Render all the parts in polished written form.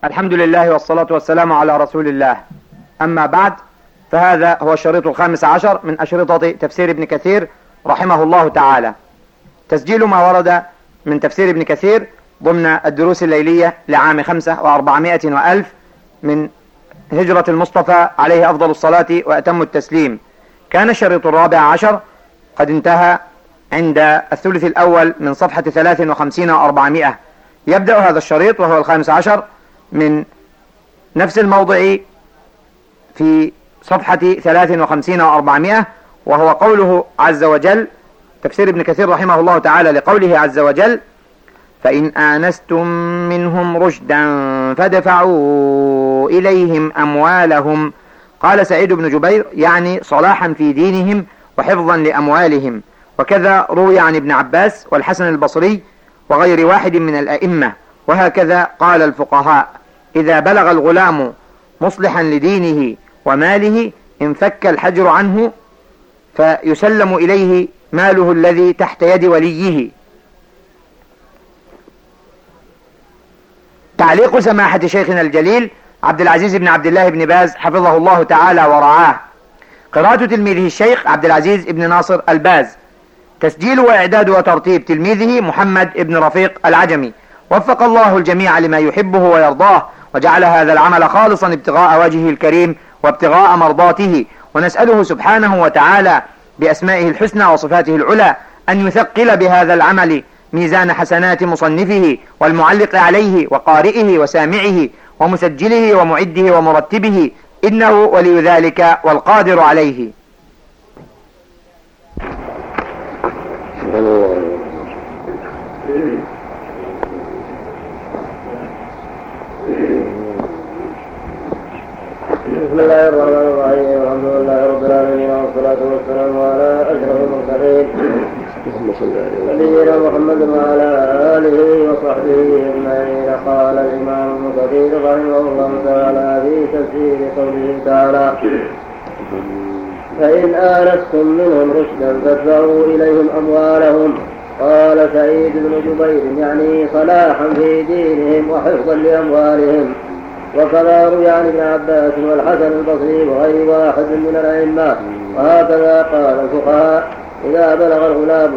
الحمد لله والصلاة والسلام على رسول الله. أما بعد، فهذا هو الشريط 15 من أشرطة تفسير ابن كثير رحمه الله تعالى، تسجيل ما ورد من تفسير ابن كثير ضمن الدروس الليلية لعام 400 من هجرة المصطفى عليه أفضل الصلاة وأتم التسليم. كان الشريط 14 قد انتهى عند الثلث الأول من صفحة 53 و400. يبدأ هذا الشريط وهو 15 من نفس الموضع في صفحة 53 و400، وهو قوله عز وجل، تفسير ابن كثير رحمه الله تعالى لقوله عز وجل: فإن آنستم منهم رشدا فادفعوا إليهم أموالهم. قال سعيد بن جبير: يعني صلاحا في دينهم وحفظا لأموالهم. وكذا روي عن ابن عباس والحسن البصري وغير واحد من الأئمة. وهكذا قال الفقهاء: إذا بلغ الغلام مصلحا لدينه وماله انفك الحجر عنه فيسلم إليه ماله الذي تحت يد وليه. تعليق سماحة شيخنا الجليل عبد العزيز بن عبد الله بن باز حفظه الله تعالى ورعاه. قراءة تلميذه الشيخ عبد العزيز بن ناصر الباز. تسجيل وإعداد وترتيب تلميذه محمد بن رفيق العجمي. وفق الله الجميع لما يحبه ويرضاه، وجعل هذا العمل خالصا ابتغاء وجهه الكريم وابتغاء مرضاته. ونسأله سبحانه وتعالى بأسمائه الحسنى وصفاته العلى أن يثقل بهذا العمل ميزان حسنات مصنفه والمعلق عليه وقارئه وسامعه ومسجله ومعده ومرتبه، إنه ولي ذلك والقادر عليه. بسم الله الرحمن الرحيم. الحمد لله رب العالمين، والصلاة والسلام على أشرف المرسلين نبينا محمد وعلى آله وصحبه أجمعين. قال الإمام ابن كثير رحمه الله تعالى في تفسير قوله تعالى: فإن آنستم منهم رشدا فادفعوا إليهم أموالهم. قال سعيد بن جبير: يعني صلاحا في دينهم وحفظا لأموالهم. وكذا روي عن ابن عباس والحسن البصري وغير واحد من الأئمة. وهكذا قال الفقهاء: إذا بلغ الغلام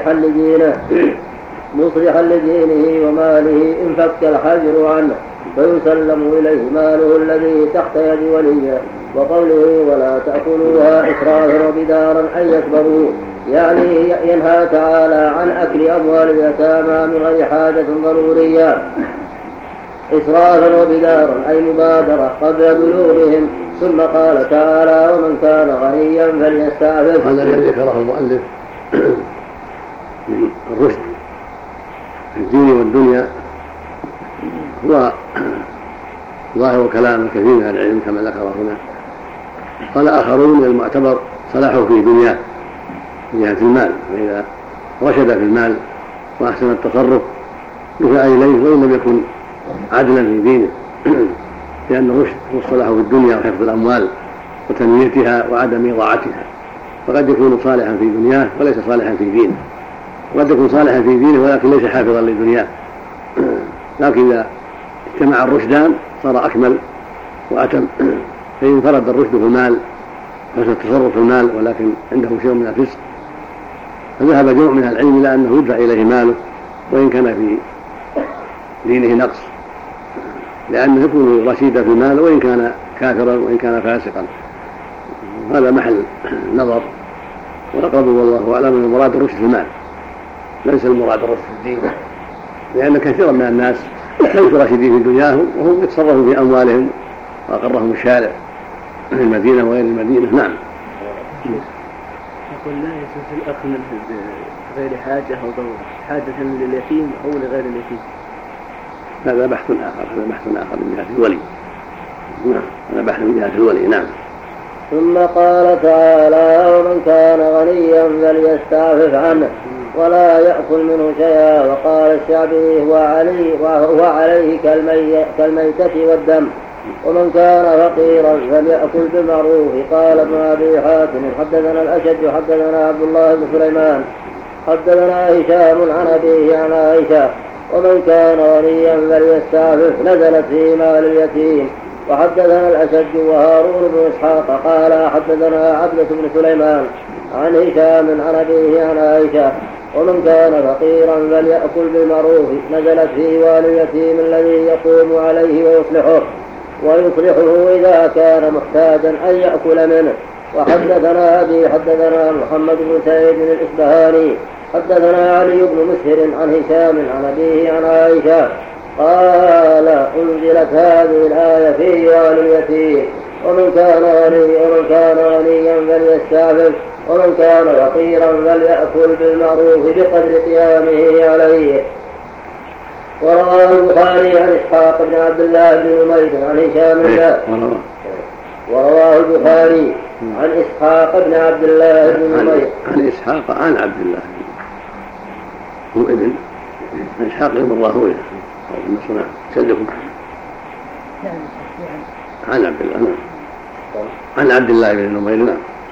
مصلحا لدينه وماله انفك الحجر عنه فيسلم إليه ماله الذي تحت يد وليه. وقوله: ولا تأكلوها إسرافا وبدارا أن يكبروا، يعني ينهى تعالى عن أكل أموال اليتامى من غير حاجة ضرورية إسرافا وبدارا أي مبادرة قبل بلوغهم. ثم قال تعالى: ومن كان غنيا فليستعفف. هذا الذي ذكره المؤلف من الرشد في الدين والدنيا هو ظاهر كلام كثير من العلم كما ذكر هنا. قال آخرون: المعتبر صلاحه في دنياه من جهة المال، فإذا رشد في المال وأحسن التصرف دفع إليه وإن لم يكن عدلا في دينه، لأن الرشد هو الصلاح في الدنيا وحفظ الأموال وتنميتها وعدم إضاعتها. فقد يكون صالحا في دنياه وليس صالحا في دينه، وقد يكون صالحا في دينه ولكن ليس حافظا لدنياه. لكن إذا اجتمع الرشدان صار أكمل وأتم. فإن انفرد الرشد في المال حسن التصرف في المال ولكن عنده شيء من الفسق، فذهب جمع من العلم إلى أنه يدفع إليه ماله وإن كان في دينه نقص، لأنه يكون رشيدا في المال وإن كان كافرا وإن كان فاسقا. هذا محل نظر، والأقرب والله أعلم أن المراد الرشد في المال ليس المراد الرشد في الدين، لأن كثيرا من الناس ليسوا راشدين في دنياهم وهم يتصرفوا في أموالهم وأقرهم الشارع في المدينة وغير المدينة. نعم. يقول: لا يجوز الأكل غير حاجة أو ضرورة، حاجة لليتيم أو لغير اليتيم. هذا بحث آخر من جهة الولي. نعم، هذا بحث من جهة الولي. نعم. ثم قال تعالى: ومن كان غنيا فليستعفف عنه ولا يأكل منه شيئا. وقال الشعبي: هو عليه كالميتة والدم. ومن كان فقيرا فليأكل بالمعروف. قال ابن أبي حاتم: حدثنا الأشج حدثنا عبد الله بن سليمان حدثنا هشام عن أبيه عن عائشة ومن كان غنيا فليستعفف نزلت في مال اليتيم. وحدثنا الأشج وهارون بن إسحاق قال حدثنا عبدة بن سليمان عن هشام عن أبيه عن عائشة ومن كان فقيرا فليأكل بالمعروف نزلت في والي اليتيم الذي يقوم عليه ويصلحه إذا كان محتاجا أن يأكل منه. وحدثنا أبي حدثنا محمد بن سعيد الإسبهاني حدثنا علي بن مسهر عن هشام عن أبيه عن عائشة قال أنزلت هذه الآية في والي اليتيم ومن كان غنيا فليستعفف ومن كان فقيرا فليأكل بالمعروف بقدر قيامه عليه. ورواه البخاري عن إسحاق بن عبد الله بن نمير عن هشام ورواه البخاري عن إسحاق بن عبد الله بن نمير عن إسحاق عن عبد الله هو ابن إسحاق ابن راهويه المصنع سلكم عن عبد الله عن عبد الله بن نمير نعم.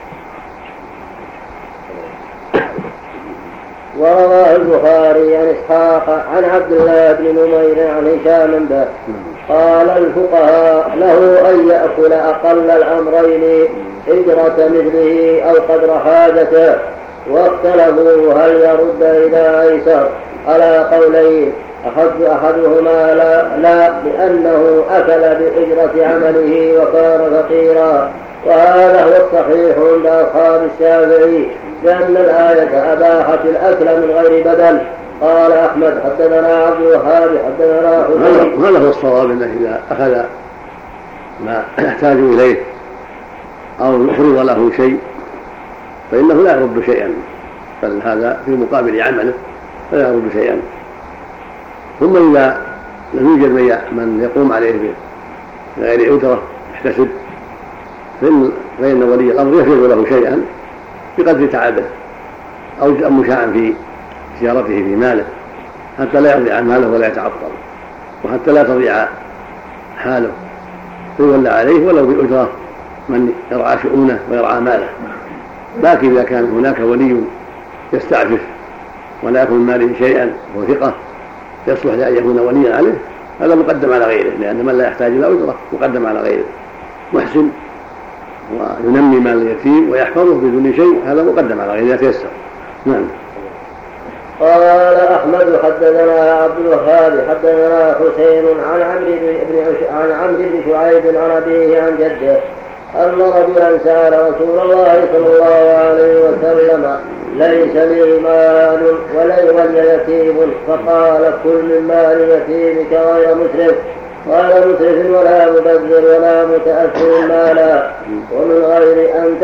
ورواه البخاري عن إسحاق عن عبد الله بن نمير عن هشام به قال الفقهاء له أن يأكل أقل الأمرين إجرة مثله أو قدر حاجته. واختلفوا هل يرد إذا أيسر على قولين أحدهما لا لأنه أكل بإجرة عمله وكان فقيرا وهذا هو الصحيح عند أصحاب الشافعي لأن الآية أباحت الأكل من غير بدل. قال أحمد حدثنا عبد الوهاب حدثنا حسين. هذا هو الصواب أنه إذا أخذ ما يحتاج إليه أو فرض له شيء فإنه لا يرد شيئا بل هذا في مقابل عمله فلا يرد شيئا. ثم إذا لم يوجد من يقوم عليه بغير أجرة يحتسب فإن ولي الأمر يفرض له شيئا بقدر تعبه أو مشاعا في زيارته في ماله حتى لا يضيع ماله ولا يتعطل وحتى لا تضيع حاله فيولى عليه ولو بأجرة من يرعى شؤونه ويرعى ماله. لكن إذا كان هناك ولي يستعفف ولا يكون ماله شيئا وثقة يصلح لأن يكون وليا عليه هذا مقدم على غيره لأن من لا يحتاج إلى أجرة مقدم على غيره محسن وينمي مال اليتيم ويحفظه بدون شيء هذا مقدم على غيره يتيسر. نعم. قال أحمد حدثنا عبد الوهاب حدثنا حسين عن عمرو بن شعيب عن أبيه عن جده أن رجلا سأل رسول الله صلى الله عليه وسلم ليس لي مال ولي يتيم فقال كل من مال يتيمك غير مسرف ولا مبذر ولا متأثر مالا ومن غير أن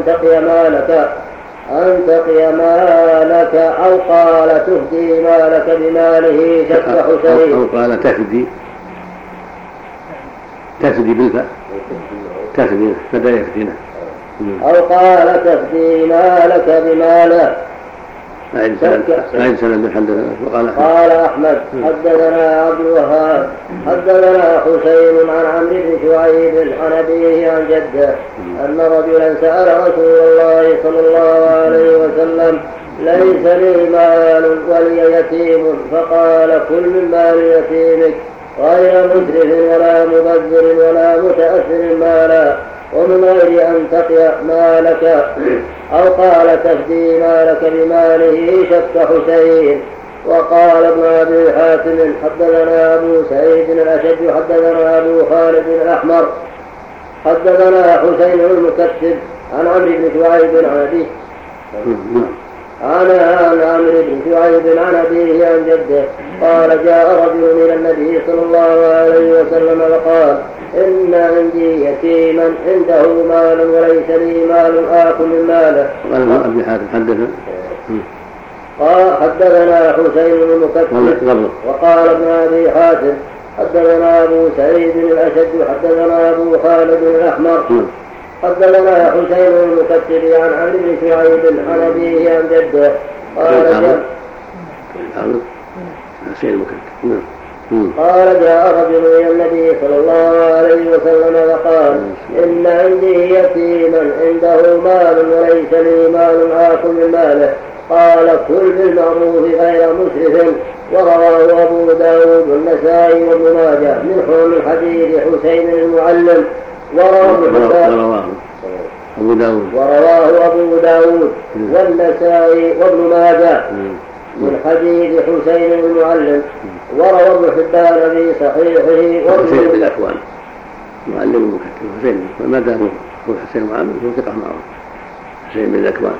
تقي مالك أو قال تهدي مالك بماله شك حسين أو قال تفدي بالفاء تفدي فدا يفدينا أو قال تفدي مالك بماله. قال أحمد حدثنا عبد الوهاب حدثنا حسين عن عمرو بن شعيب عن أبيه عن جده أن رجلا سأل رسول الله صلى الله عليه وسلم ليس لي مال ولي يتيم فقال كل من مال يتيمك غير مسرف ولا مبذر ولا متأثر مالا ومن غير أن تقي مالك أو قال تفدي مالك بماله شك حسين. وقال ابن أبي حاتم حدثنا أبو سعيد الأشج حدثنا أبو خالد الأحمر حدثنا حسين المكتب عن عمرو بن شعيب عن أبيه عن عمرو بن شعيب عن أبيه عن جده قال جاء رجل من النبي صلى الله عليه وسلم وقال إن عندي يتيما عنده مال وليس لي مال آكل من ماله. قال أبي حاتم حدثنا حسين المكتب وقال ابن أبي حاتم حدثنا أبو سعيد الأشج حدثنا أبو خالد الأحمر حدثنا حسين المكتب عن عمرو بن شعيب عن أبيه عن جده قال جاء رجل إلى النبي صلى الله عليه وسلم وقال إن عندي يتيما عنده مال وليس لي مال آكل من ماله قال كل بالمعروف غير مسرف ورواه أبو داود والنسائي وابن ماجه من حديث حسين المعلم. ورواه أبو داود والنسائي وابن ماجه من حديث حسين المعلم. وروى ابن حبان في صحيحه حسين بالأكوان معلم مكتب حسين، وما دام هو حسين المعلم هو ثقة معه حسين بالأكوان.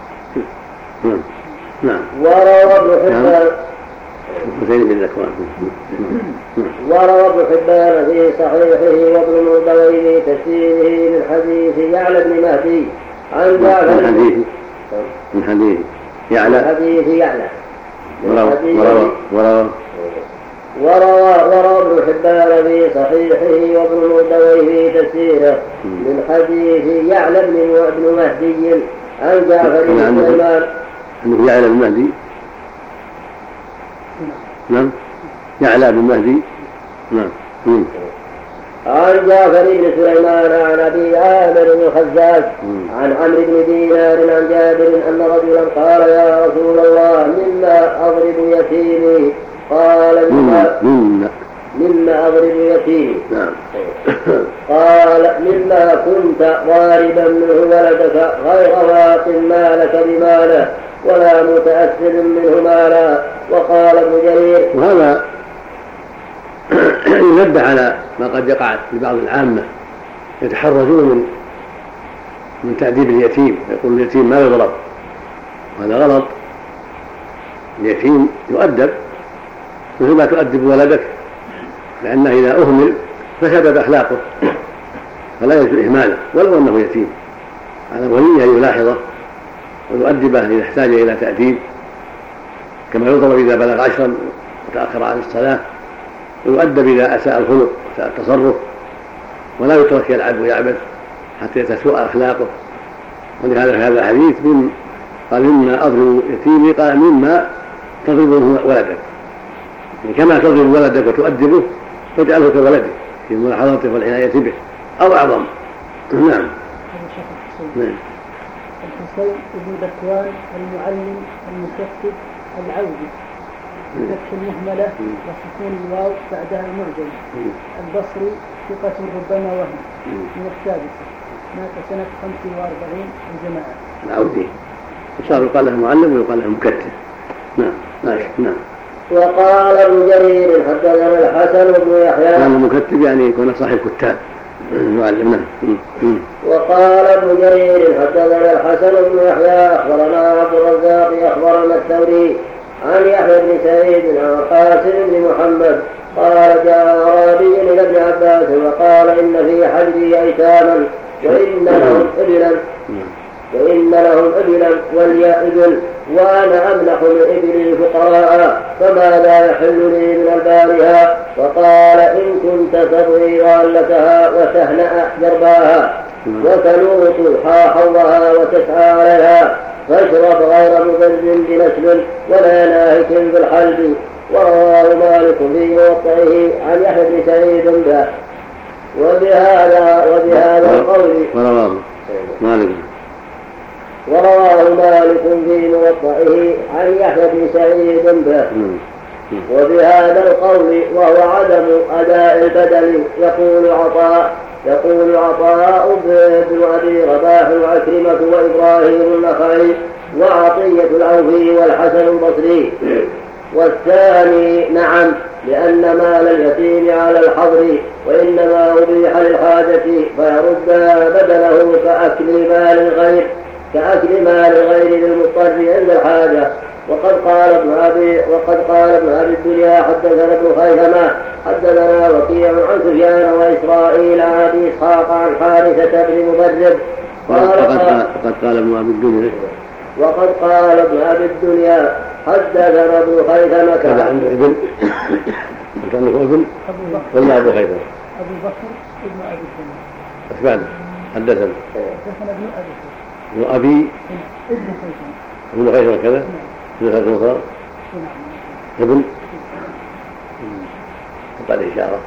نعم. وروى ابن حبان حسين بالأكوان. وروى ابن حبان في صحيحه وابن مردويه في تفسيره من حديث يعلى بن مهدي عن جعفر من حديث يعلى وروى ابن حبان في صحيحه وابن مردويه في تفسيره من حديث يعلى بن مهدي عن جعفر بن سليمان. عندك يعلى بن مهدي؟ نعم. يعلى بن مهدي. نعم. عن جعفر بن سليمان عن أبي عامر بن الخزاز عن عمرو بن دينار عن جابر أن رجلا قال يا رسول الله مما أضرب يتيمي؟ قال مما أضرب يتيمي؟ نعم. قال مما كنت ضاربا منه ولدك غير واق مالك بماله ولا متأثر منه مالا. وقال ابن جرير. وهذا ينبه على ما قد يقع لبعض العامة يتحرجون من تأديب اليتيم، يقول اليتيم ما يضرب، وهذا غلط. اليتيم يؤدب مثل ما تؤدب ولدك، لأنه إذا أهمل فسدت أخلاقه فلا يجوز إهماله ولو أنه يتيم. على وليه أن يلاحظه ويؤدبه إذا احتاج إلى تأديب، كما يضرب إذا بلغ 10 وتأخر عن الصلاة، ويؤدب إذا أساء الخلق وأساء التصرف، ولا يترك يلعب ويعبث حتى تسوء أخلاقه. ولهذا هذا الحديث قال مما أضرب يتيمي، قال مما تضربه ولدك، يعني كما تضرب ولدك وتؤدبه فاجعله كولدك في ملاحظته والعناية به أو أعظم. نعم. الحسين بن ذكوان المعلم المكتب العودي بفتح المهملة وسكون الواو بعدها المعجم. البصري ثقة ربما وهم من السادسة، مات سنة 45 الجماعة. العودي وصار يقال له معلم ويقال له مكتب. نعم. وقال ابن جرير حدثنا الحسن بن يحيى. كان المكتب يعني يكون صاحب كتاب معلم. وقال ابن جرير حدثنا الحسن بن يحيى أخبرنا عبد الرزاق أخبرنا الثوري عن يحيى بن سعيد عن قاسم بن محمد قال جاء أعرابي إلى ابن عباس وقال إن في حجري أيتاما وإن لهم إبلا ولي إبل وأنا أملح لإبل الفقراء فماذا يحل لي من البارها؟ وقال إن كنت تبغي غالتها وتهنأ جرباها وتلوط حوضها وتسعى عليها فاشرب غير مبرد بنسل ولا ناهك بالحلب. ورواه مالك في موطئه عن يحيى بن سعيد به. وبهذا القول ورواه مالك في موطئه عن يحيى بن سعيد به. وبهذا القول وهو عدم أداء البدل يقول عطاء بن أبي رباح وعكرمة وإبراهيم النخعي وعطية العوفي والحسن البصري. والثاني نعم، لأن مال اليتيم على الحظر وإنما أبيح للحاجة فيرد بدله كأكل مال الغير للمضطر عند الحاجة. وقد قال ابن أبي الدنيا حدثنا ابن خيثمة حدثنا وكيع عن سفيان وإسرائيل عن أبي إسحاق عن حارثة بن مبرد وقد قال ابن أبي الدنيا حدثنا ابن خيثمة كذا عنده ابن كان له ابن ولا أبو خيثمة؟ أبو بكر ابن أبي الدنيا أسمعنا حدثنا ابن أبي ابن خيثمة كذا ابن خيثمة صار ابن قال إشارة.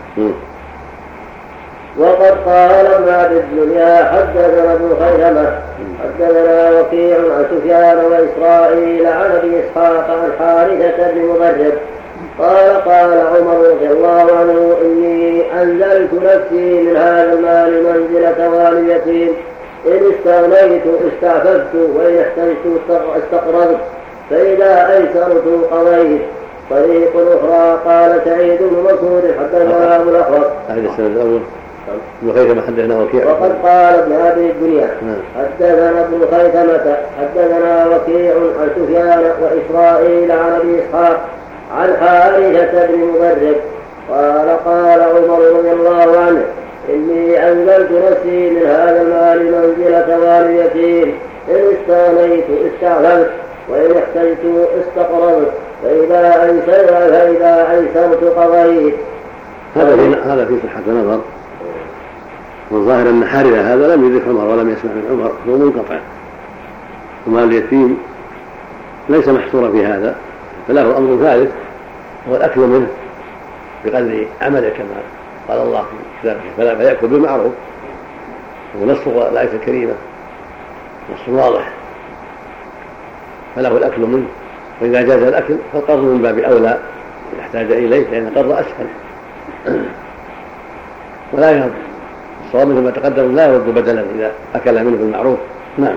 وقد قال ابن أبي الدنيا حدثنا ابن خيثمة حدثنا وكيع عن سفيان وإسرائيل عن أبي إسحاق عن حارثة بن مضرب قال قال عمر رضي الله عنه إني أنزلت نفسي من هذا المال منزلة والي يتيم إن استغنيت استعففت وإن احتجت استقرضت فإذا أيسرت قضيت. طريق أخرى قال سعيد بن مسعود حدثنا أبو الأحوص هذا السند الأول ابن خيثمة حدثنا وكيع وقد قال ابن أبي الدنيا حدثنا ابن خيثمة حدثنا وكيع عن سفيان وإسرائيل عن أبي إسحاق عن حارثة بن مضرب قال قال عمر رضي الله عنه إني أنزلت نفسي من هذا المال منزلة والي يتيم إن استغنيت استعففت وإن احتجت استقرضت فإذا أيسرت قضيت. هذا في صحة نظر، والظاهر أن حارثة هذا لم يدرك عمر ولم يسمع من عمر، هو منقطع، ومال اليتيم ليس محصورا في هذا، فله أمر ثالث هو الأكل منه بقدر عمله كما قال الله في كتابه فيأكل بالمعروف، ونص الآية الكريمة نص واضح، فله الأكل منه، وإذا جاز الأكل فالقرض من باب أولى يحتاج إليه لأن القرض أسهل. ولا يرد الصواب مثل ما تقدم لا يرد بدلا إذا أكل منه بالمعروف. نعم.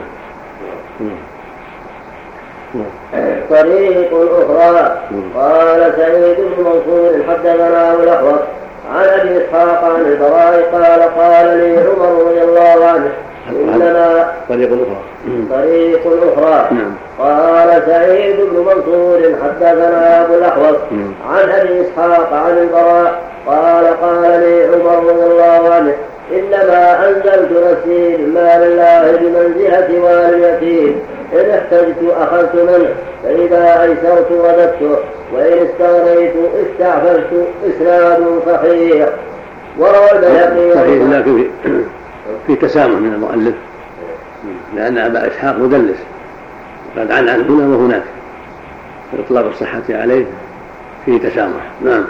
طريق أخرى قال سعيد بن منصور حدثنا أبو الأحوص عن أبي إسحاق عن البراء قال قال لي عمر رضي الله عنه إنما طريق أخرى قال سعيد بن منصور حدثنا أبو الأحوص عن أبي إسحاق عن البراء قال قال لي عمر رضي الله عنه إنما أنزلت نفسي من مال الله بمنزلة والي يتيم إن احتجت أخذت منه فإذا أيسرت رددته وإن استغنيت استعففت. إسناد صحيح. وروى البيهقي صحيح لكن في تسامح من المؤلف لأن أبا إسحاق مدلس قد عن هنا وهناك، إطلاق الصحة عليه فيه تسامح. نعم.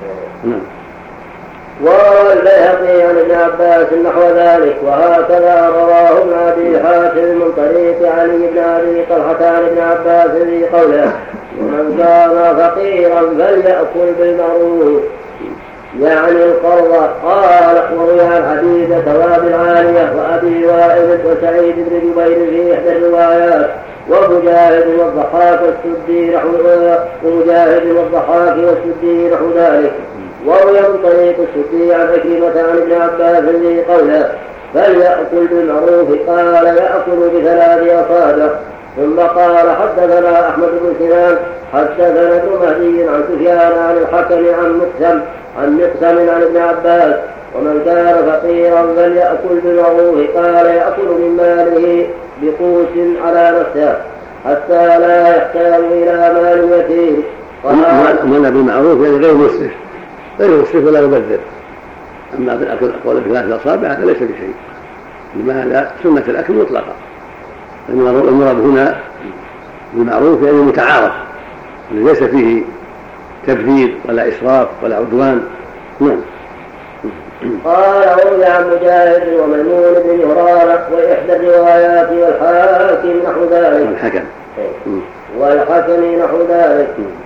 وروى البيهقي عن ابن عباس نحو ذلك، وهكذا رواه ابن أبي حاتم من طريق علي بن أبي طلحة عن ابن عباس في قوله ومن كان فقيرا فليأكل بالمعروف يعني القرض. قال وروي عن حديث ثواب العالية وأبي وائل وسعيد بن جبير في إحدى الروايات ومجاهد والضحاك والسدي نحو ذلك. وروي من طريق السدي عن عكرمة عن ابن عباس في قوله فليأكل بالمعروف قال يأكل ب3 أصابع. ثم قال حدثنا أحمد بن سنان حدثنا ابن مهدي عن سفيان عن الحكم عن مقسم عن ابن عباس ومن كان فقيرا فليأكل بالمعروف قال يأكل من ماله بقوس على نفسه حتى لا يحتاج إلى مال يتيم. ومن بالمعروف يعني غير مسرف ولا يبذر. أما بالأكل أقول ب3 أصابع هذا ليس بشيء، لما هذا سنة الأكل مطلقة. المراد هنا بالمعروف يعني متعارف ليس فيه تبذير ولا إسراف ولا عدوان. نعم. قال وروي عن مجاهد وميمون بن مهران وإحدى الروايات والحاكم نحو ذلك والحكم نحو ذلك.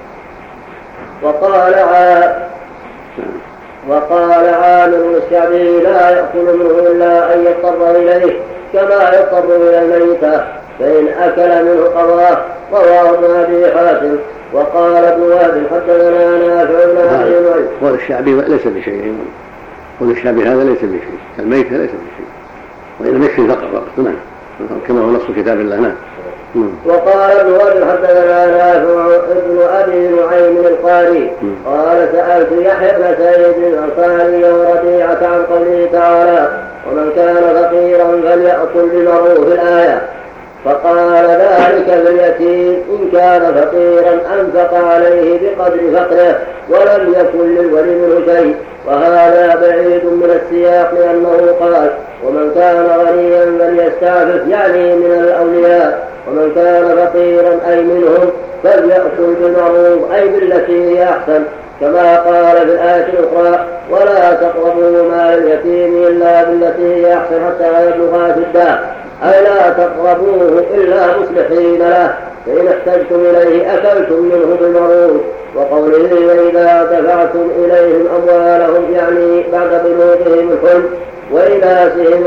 وقال عامر الشعبي لا يأكل منه إلا أن يضطر إليه كما يضطر إلى الميتة فإن أكل منه قضاه. رواه ابن أبي حاتم. وقال ابن وهب حدثنا نافع بن أبي قول الشعبي ليس بشيء، قول الشعبي هذا ليس بشيء، الميتة ليس بشيء، وإن يكفي فقط. نعم كما هو نص كتاب الله. نعم. وقال ابن وهب حدثنا نافع ابن أبي نعيم القاري قال سألت يحيى بن سعيد الأنصاري وربيعة عن قوله تعالى ومن كان فقيرا فليأكل بالمعروف الآية، فقال ذلك لليتيم إن كان فقيرا أنفق عليه بقدر فقره ولم يكن للولي منه شيء. وهذا بعيد من السياق لأنه قال ومن كان غنيا فليستعفف يعني من الأولياء، ومن كان فقيرا أي منهم فليأكل بالمعروف أي بالتي هي أحسن، كما قال في الآية الأخرى ولا تقربوا مال اليتيم إلا بالتي هي أحسن حتى يبلغ أشده، أي لا تقربوا تقربوه إلا مصلحين له، فإن احتجتم إليه أكلتم منه بالمعروف. وقوله وإذا دفعتم إليهم أموالهم يعني بعد بلوغهم الحلم وإناسهم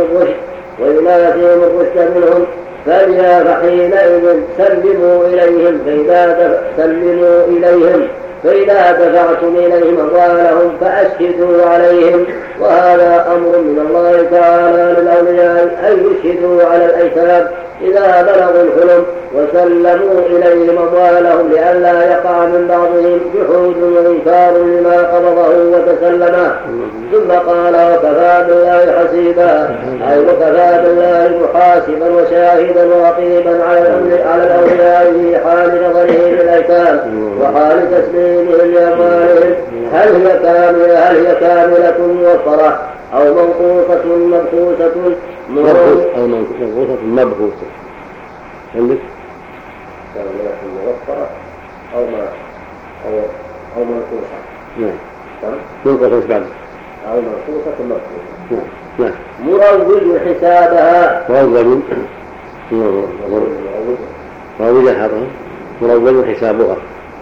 الرشد منهم فحينئذ سلموا إليهم فإذا دفعتم إليهم أموالهم فأشهدوا عليهم. وهذا أمر من الله تعالى للأولياء أن يشهدوا على الأيتام إذا بلغوا الحلم وسلموا إليهم أموالهم لئلا يقع من بعضهم جحود وإنكار لما قبضه وتسلمه. ثم قال وكفى بالله حسيبا، أي وكفى بالله محاسبا وشاهدا ورقيبا على الأولياء في حال نظرهم للأيتام وحال تسليمهم لأموالهم، هل هي كاملة موفرة أو منقوصة مبخوسة عندك كاملة موفرة أو منقوصة. نعم منقوصة بعد أو منقوصة مبخوسة. نعم مروج حسابها مروج حسابها.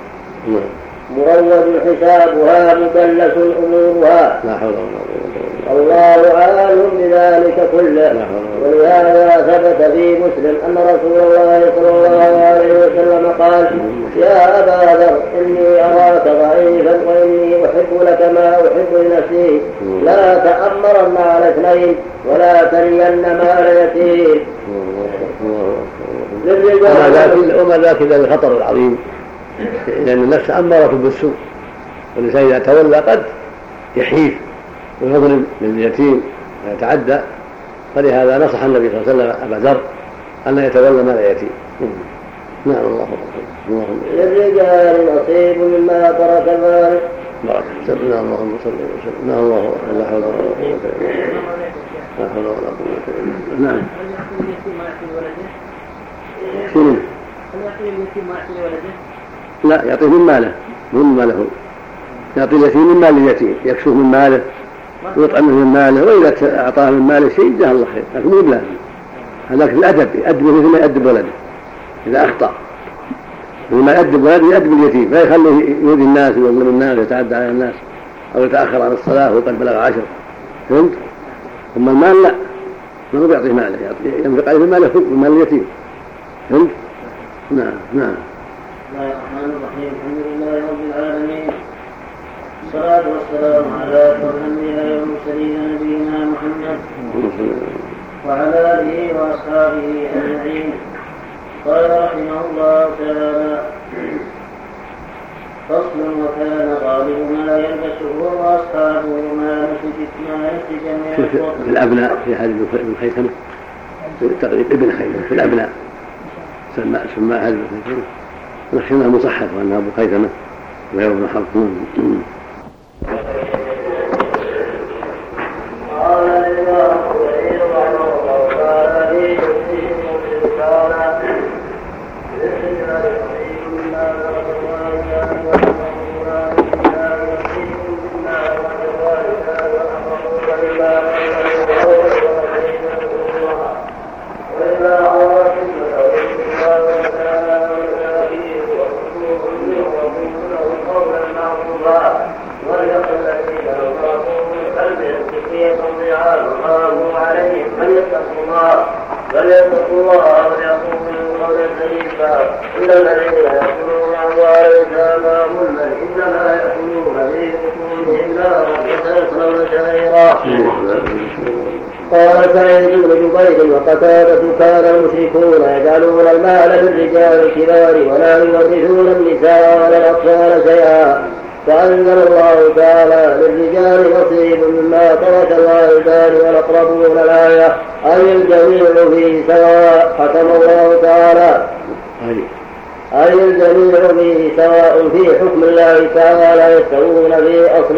مروج حسابها مدلس أمورها. لا حول ولا قوة. الله عالم بذلك كله. ولهذا ثبت في مسلم أن رسول الله صلى الله عليه وسلم قال يا أبا ذر إني أراك ضعيفا وإني أحب لك ما أحب لنفسي، لا تأمرن على اثنين ولا ترين مال يتيم. وما ذاك إلا الخطر العظيم، لأن النفس أمارة بالسوء، والإنسان إذا تولى قد يحيف ويظلم لليتيم ويتعدى. فلهذا نصح النبي صلى الله عليه وسلم أبا ذر أن يتولى مال اليتيم. نعم الله للرجال نصيب مما ترك المال. سيدنا اللهم صل وسلم. نعم الله لا حول ولا قوة إلا بالله. لا حول ولا قوة إلا بالله. نعم. لا يعطيه من ماله من ماله، يعطي اليتيم من مال اليتيم، يكسوه من ماله ويطعمه من ماله، وإذا أعطاه من ماله شيء جزاه الله خير، لكن مو بلازم. هذاك في الأدب يأدب مثل ما يأدب ولده إذا أخطأ، مثل ما يأدب ولده يأدب اليتيم، لا يخليه يؤذي الناس ويظلم الناس ويتعدى على الناس أو يتأخر عن الصلاة وقد بلغ 10. فهمت؟ ثم المال لا، ما هو يعطيه ماله، ينفق عليه ماله فوق مال اليتيم. فهمت؟ نعم. بسم الله الرحمن الرحيم. الحمد لله رب العالمين، والصلاة والسلام على أشرف الأنبياء والمرسلين نبينا محمد وعلى آله وأصحابه أجمعين. قال رحمه الله تعالى فصل وكان غالب ما يلبسه وأصحابه ما يلبس جميع في الأبناء في حديث ابن خيثمة تقريب ابن خيثمة في الأبناء سمى هذا ابن خيثمة، نحن انها مصحف وانها ابو خيثمة وغير ابن حرب. فليتقوا الله وليقولوا قولا سديدا. إن الذين يأكلون أموال اليتامى ظلما إنما يأكلون في بطونهم نارا وسيصلون سعيرا. قال سعيد بن جبير وقتادة كان المشركون يجعلون المال للرجال الكبار ولا يورثون النساء ولا الأطفال شيئا، فأنزل الله تعالى للرجال نصيب مما ترك الوالدان والأقربون الآية أي الجميع فيه سواء. حكم الله تعالى أي الجميع فيه سواء في حكم الله تعالى يستوون في أصل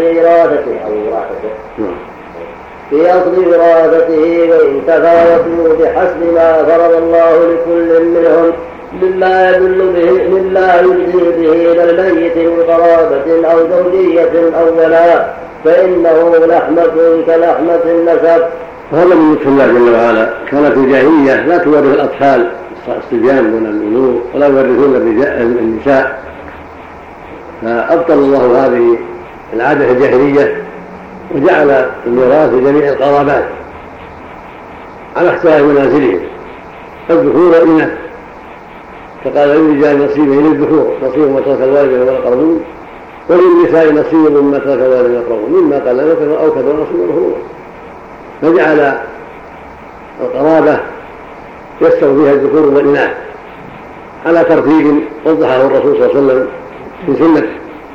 وراثته وإن تفاوتوا بحسب ما فرض الله لكل منهم مما يجزي به إلى الميت من قرابة أو زوجية أو ولاء فإنه لحمة كلحمة النسب. وهذا من لطف الله جل وعلا. كانت الجاهلية لا تورث الأطفال الصبيان دون البلوغ ولا يورثون النساء، فأبطل الله هذه العادة الجاهلية وجعل الميراث لجميع القرابات على اختلاف منازلهم الذكور والإناث، فقال للرجال نصيبين للذكور نصيب مما ترك الوالدين والأقربون وللنساء نصيب مما ترك الوالدين والأقربون مما قل أو كثر نصيب مفروض، فجعل القرابة يستوي فيها الذكور والإناث على ترتيب وضحه الرسول صلى الله عليه وسلم في سنته،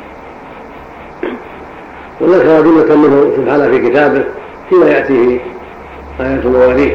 وذكر جملة منه سبحانه في كتابه فيما يأتيه آيات المواريث.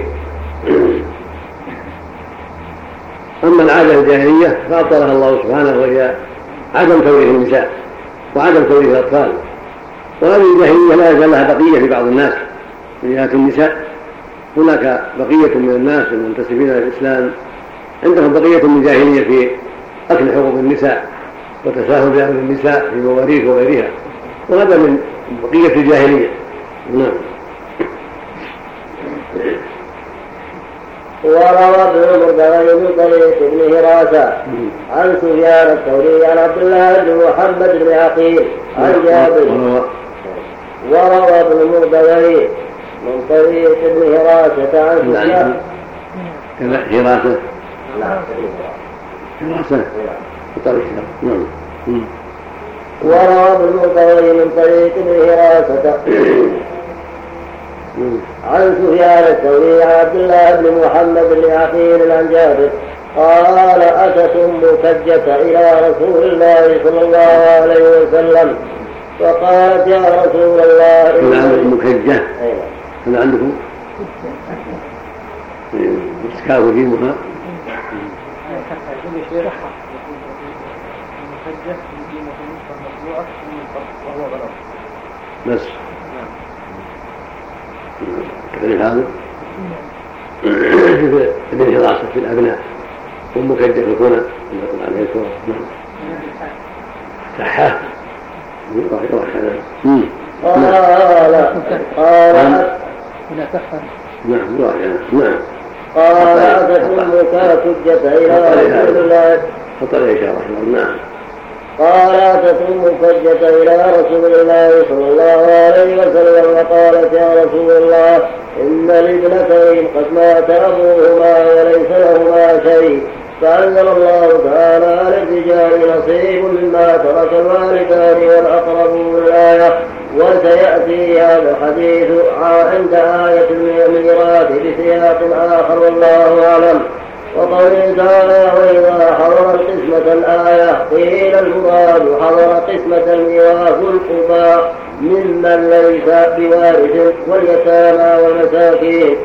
أما العادة الجاهلية فأبطلها الله سبحانه، وهي عدم توريث النساء وعدم توريث الأطفال، وهذه الجاهلية لا يزال لها بقية في بعض الناس من جهة النساء. هناك بقية من الناس المنتسبين للإسلام عندهم بقية من جاهلية في أكل حقوق النساء وتساهل بأمر النساء في مواريث وغيرها، وهذا من بقية الجاهلية. نعم. وروى ابن المردوي من طريق ابن هراسة عن سفيان الثوري عن عبد الله بن محمد بن عقيل عن جابر. وروى ابن المردوي من طريق ابن هراسة عن سفيان هراسة وروى ابن المردوي من طريق ابن هراسة عن سفيان الثوري عن عبد الله بن محمد بن عقيل عن جابر قال أتت مكجة إلى رسول الله صلى الله عليه وسلم فقالت يا رسول الله مكجة هذا عندكم مسكاف وجيمها بس كذلك هذا في الهراسة في الأبناء ومكجة يكون عليه الكرة. صحة قال أتت مكجة إلى رسول الله قال أتت مكجة إلى رسول الله صلى الله عليه وسلم وقالت يا رسول الله إن لابنتين قد مات أبوهما وليس لهما شيء، فأنزل الله تعالى للرجال نصيب مما ترك الوالدان والأقربون الآية. وسيأتي هذا الحديث عند آية الميراث بسياق آخر والله أعلم. وقوله تعالى وإذا حضر القسمة الآية قيل المراد حضر قسمة الميراث القربى ممن ليس بوارث واليتامى والمساكين.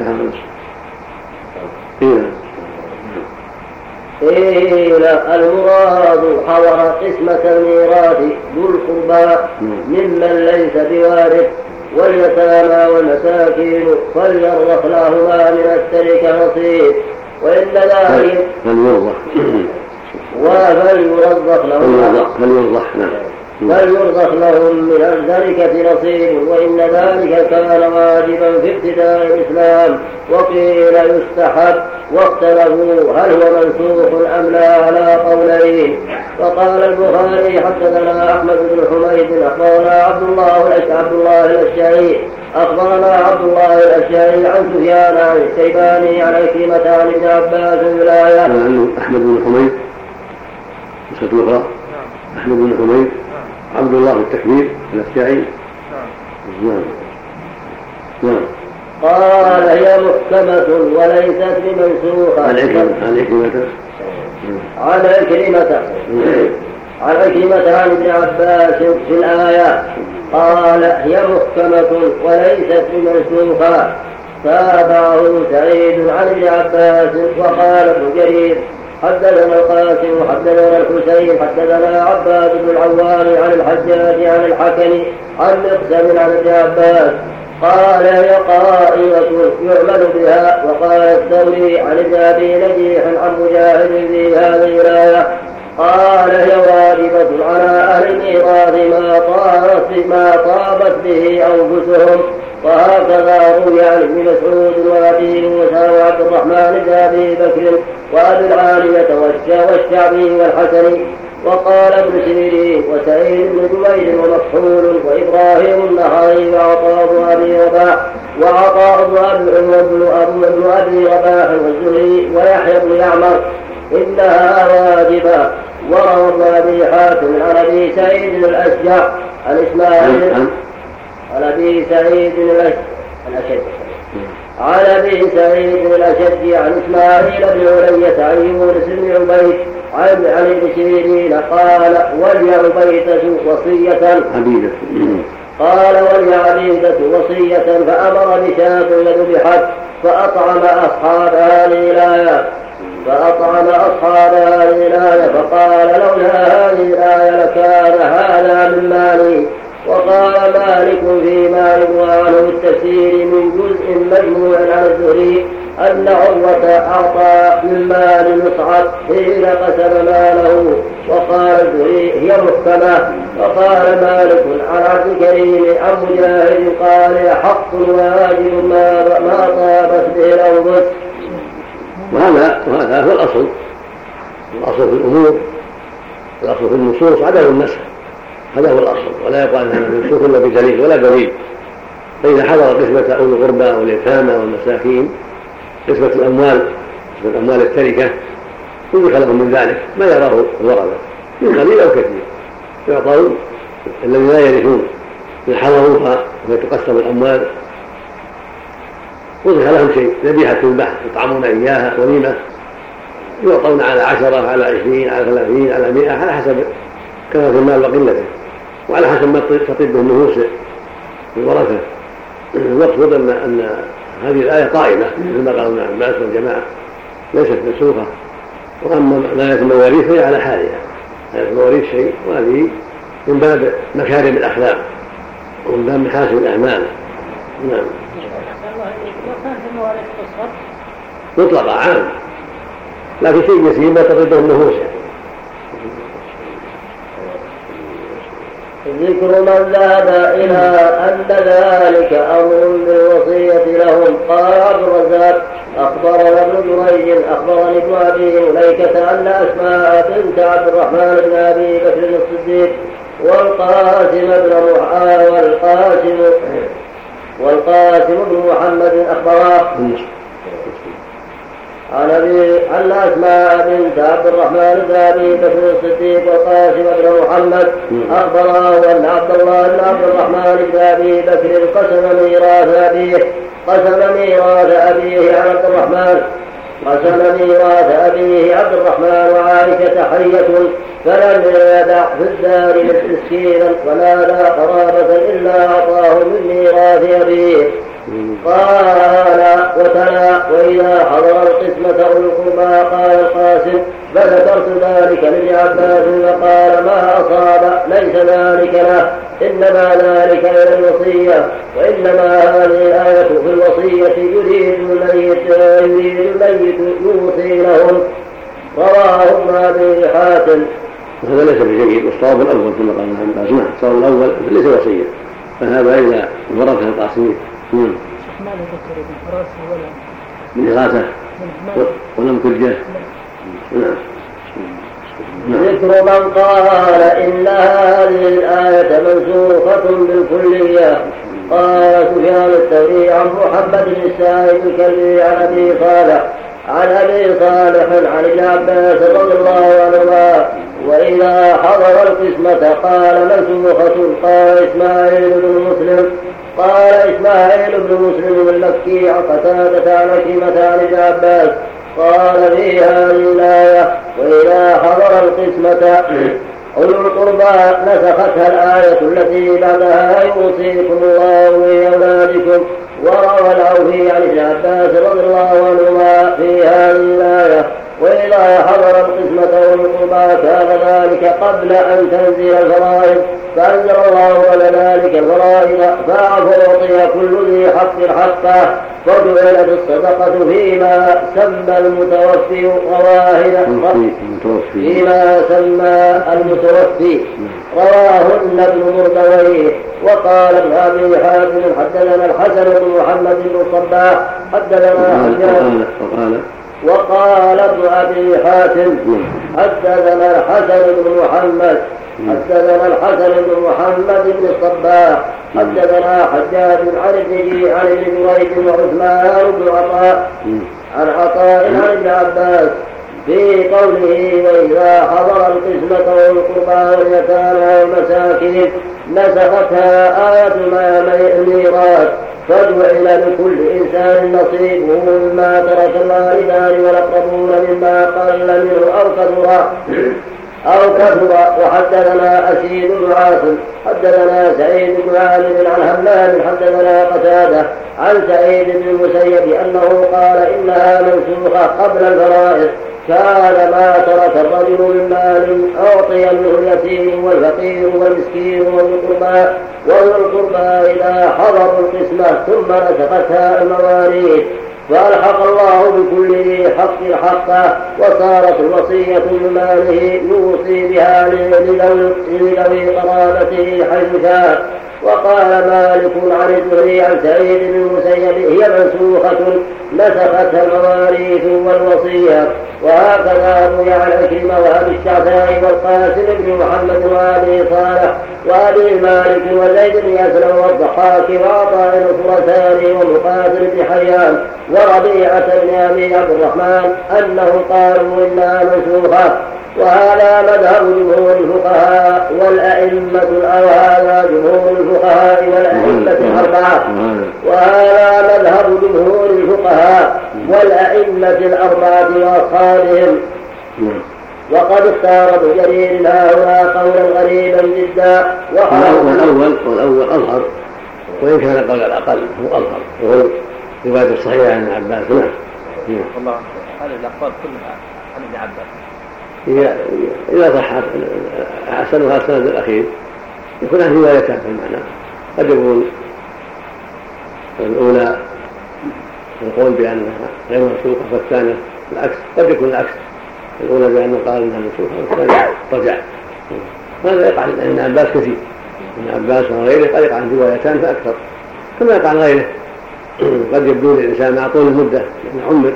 قيل المراد حضر قسمة الميراث ذو القربى ممن ليس بوارث واليتامى والمساكين فليرضخ لهما من التركة نصيب، وإن ذلك فليرضخ لهم من التركة نصيب، وإن ذلك كان واجبا في ابتداء الإسلام وقيل يستحب، واختلفوا هل هو منسوخ أم لا على قولين. فقال البخاري حدثنا أحمد بن حميد أخبرنا عبد الله الأشعري عن سفيان عن الشيباني عن عكرمة عن ابن عباس الآية. أحمد بن حميد أحمد بن حميد عبد الله التكبير الأشعري. قال هي محكمة وليست بمنسوخة. عن عكرمة عن ابن عباس في الآية قال هي محكمة وليست بمنسوخة. تابعه سعيد عن ابن عباس. وقال ابن جرير حدثنا القاسم حدثنا الحسين حدثنا عباد بن العوام عن الحجاج عن الحكم عن مقسم عن ابن عباس قال هي قائمة يعمل بها. وقال الثوري عن ابن أبي نجيح عن مجاهد في هذه الآية قال هي واجبة على أهل الميراث ما طابت به أنفسهم. وهكذا روي عن ابن مسعود وأبي موسى وعبد الرحمن بن أبي بكر وأبي العالية والشعبي والحسن. وقال ابن سيرين وسعيد بن جبير ومكحول وإبراهيم النخعي وعطاء بن أبي رباح بن أبي رباح والزهري ويحيى بن يعمر إنها واجبة. وروى ابن أبي حاتم عن أبي سعيد الأشجع عن إسماعيل عن أبي سعيد الأشج عن إسماعيل بن علية عن يونس بن عبيد عن ابن سيرين قال ولي عبيدة وصية فأمر بشاة ذبحت فأطعم أصحابها الآية فقال لولا هذه الآية لكان هذا من مالي. وقال مالك فيما يروى عنه التفسير من جزء مجموع عن الزهري أن عروة أعطى من مال مصعب حين قسم ماله. وقال الزهري هي محكمة. وقال مالك عن عبد الكريم عن مجاهد قال حق واجب ما طابت به الأوبس. وهذا هو الأصل في الأمور، الأصل في النصوص عدم النسخ، هذا هو الأصل، ولا يقال أنها منسوخ إلا بدليل ولا دليل. فإذا حضر قسمة أولي القربى واليتامى والمساكين قسمة الأموال التركة يدخل لهم من ذلك ما يراه الورثة من قليل أو كثير، يعطون الذين لا يرثون من حضروها وتقسم الأموال وضح لهم شيء ذبيحة البحث يطعمون إياها وليمة، يعطون على 10 على 20 على 30 على 100 على حسب كثرة المال وقلته وعلى حسب ما تطيبه النفوس الورثة. المقصود أن هذه الآية قائمة مثل ما قال ابن عباس والجماعة ليست منسوخة. وأما لا يتم المواريث فهي على حالها، لا يتم المواريث شيء، وهذه من باب مكارم الأخلاق ومن باب محاسن الأعمال. نعم. مطلقة عام، لكن شيء يسير ما تطيبه النفوس. ذكر من ذهب إلى أن ذلك أمر بالوصية لهم. قال عبد الرزاق أخبرنا ابن جريج أخبرني ابن أبي مليكة أن أسماء بنت عبد الرحمن بن أبي بكر الصديق والقاسم بن محمد أخبراه عن أسماء بنت عبد الرحمن بن أبي بكر الصديق والقاسم بن محمد أخبراه أن عبد الله بن عبد الرحمن بن أبي بكر قسم ميراث أبيه عبد الرحمن وعائشة حية فلم يدع في الدار مسكينا ولا لا قرابة إلا أعطاه من ميراث أبيه. قال وتلا وإذا حضر القسمة أولي القربى قال القاسم فذكرت ذلك لابن عباس فقال ما أصاب ليس ذلك له، إنما ذلك إلى الوصية، وإنما هذه الآية في الوصية يريد الميت يوصي لهم. رواه ابن أبي حاتم. وهذا ليس بجيد، والصواب الأول كما قال ابن عباس. نعم، الصواب الأول ليس وصية، فهذا إلى ورثة القاسمين. ما له ذكر بالفراسة ولا من إغاثة ولم كرجة. ذكر من قال إن هذه الآية منسوخة بالكلية. قال سفيان الثوري عن محمد بن السائب الكلبي عن أبي صالح عن ابن عباس رضي الله عنهما وإذا حضر القسمة قال منسوخة. قال إسماعيل بن مسلم المكي عن قتادة عن عكرمة عن ابن عباس قال في هذه الآية وإذا حضر القسمة أولو القربى نسختها الآية التي بعدها يوصيكم الله في أولادكم. وروى العوفي عن ابن عباس رضي الله عنهما في هذه الآية وإذا حضر القسمة أولو القربى كان ذلك قبل أن تنزل الفرائض، فأنزل الله على ذلك الفرائض فأعطي كل ذي حق حقه. وجعلت الصدقة فيما سمى المتوفي رواهن ابن مردويه. وقال ابن أبي حاتم حدثنا الحسن بن محمد بن الصباح حدثنا وقال ابن أبي حاتم حدثنا الحسن بن محمد بن الصباح حدثنا حجاج عن ابن جريج وعثمان بن عطاء عن عطاء عن ابن عباس في قوله وإذا حضر القسمة والقربى واليتامى والمساكين نسختها آية الميراث فجعل لكل إنسان نصيبه مما ترك الوالدان والأقربون مما قل منه أو كثر. وحدثنا أسيد بن عاصم حدثنا سعيد بن عامر عن همام حدثنا قتادة عن سعيد بن المسيب أنه قال إنها منسوخة قبل الفرائض. كان ما ترك الرجل من مال أعطي منه اليتيم والفقير والمسكين وذو القربى إذا حضروا القسمة ثم نسختها المواريث فألحق الله بكل ذي حق حقه. وصارت الوصية من ماله يوصي بها لذوي قرابته حيث شاء. وقال مالك عن الزهري عن سعيد بن المسيب هي منسوخة نسختها المواريث والوصية. وهكذا روي عن عكرمة وأبي الشعثاء والقاسم بن محمد وأبي صالح وأبي مالك وزيد بن أسلم والضحاك وعطاء الخرساني ومقاتل بن حيان وربيعة بن أبي عبد الرحمن أنه قالوا إنها منسوخة. وهذا مذهب جمهور الفقهاء والأئمة الأربعة وأصحابهم. وقد اختار ابن جرير هؤلاء قولا غريبا جدا. والأول أظهر وإن كان قول الأقل هو أظهر وهو رواية الصحيحة عن عباس. الله هذه الأقوال كلها عن ابن عباس إذا صحت أحسنها السند الأخير يكون عنه روايتان في المعنى. قد يكون الأولى القول بأنها غير منسوخة والثانية العكس. قد يكون العكس، الأولى بأنه قال أنها منسوخة والثانية رجع. هذا يقع عن ابن عباس كثير، ابن عباس وغيره قد يقع عن روايتان فأكثر كما يقع عن غيره. قد يبدو للإنسان مع طول المدة عمر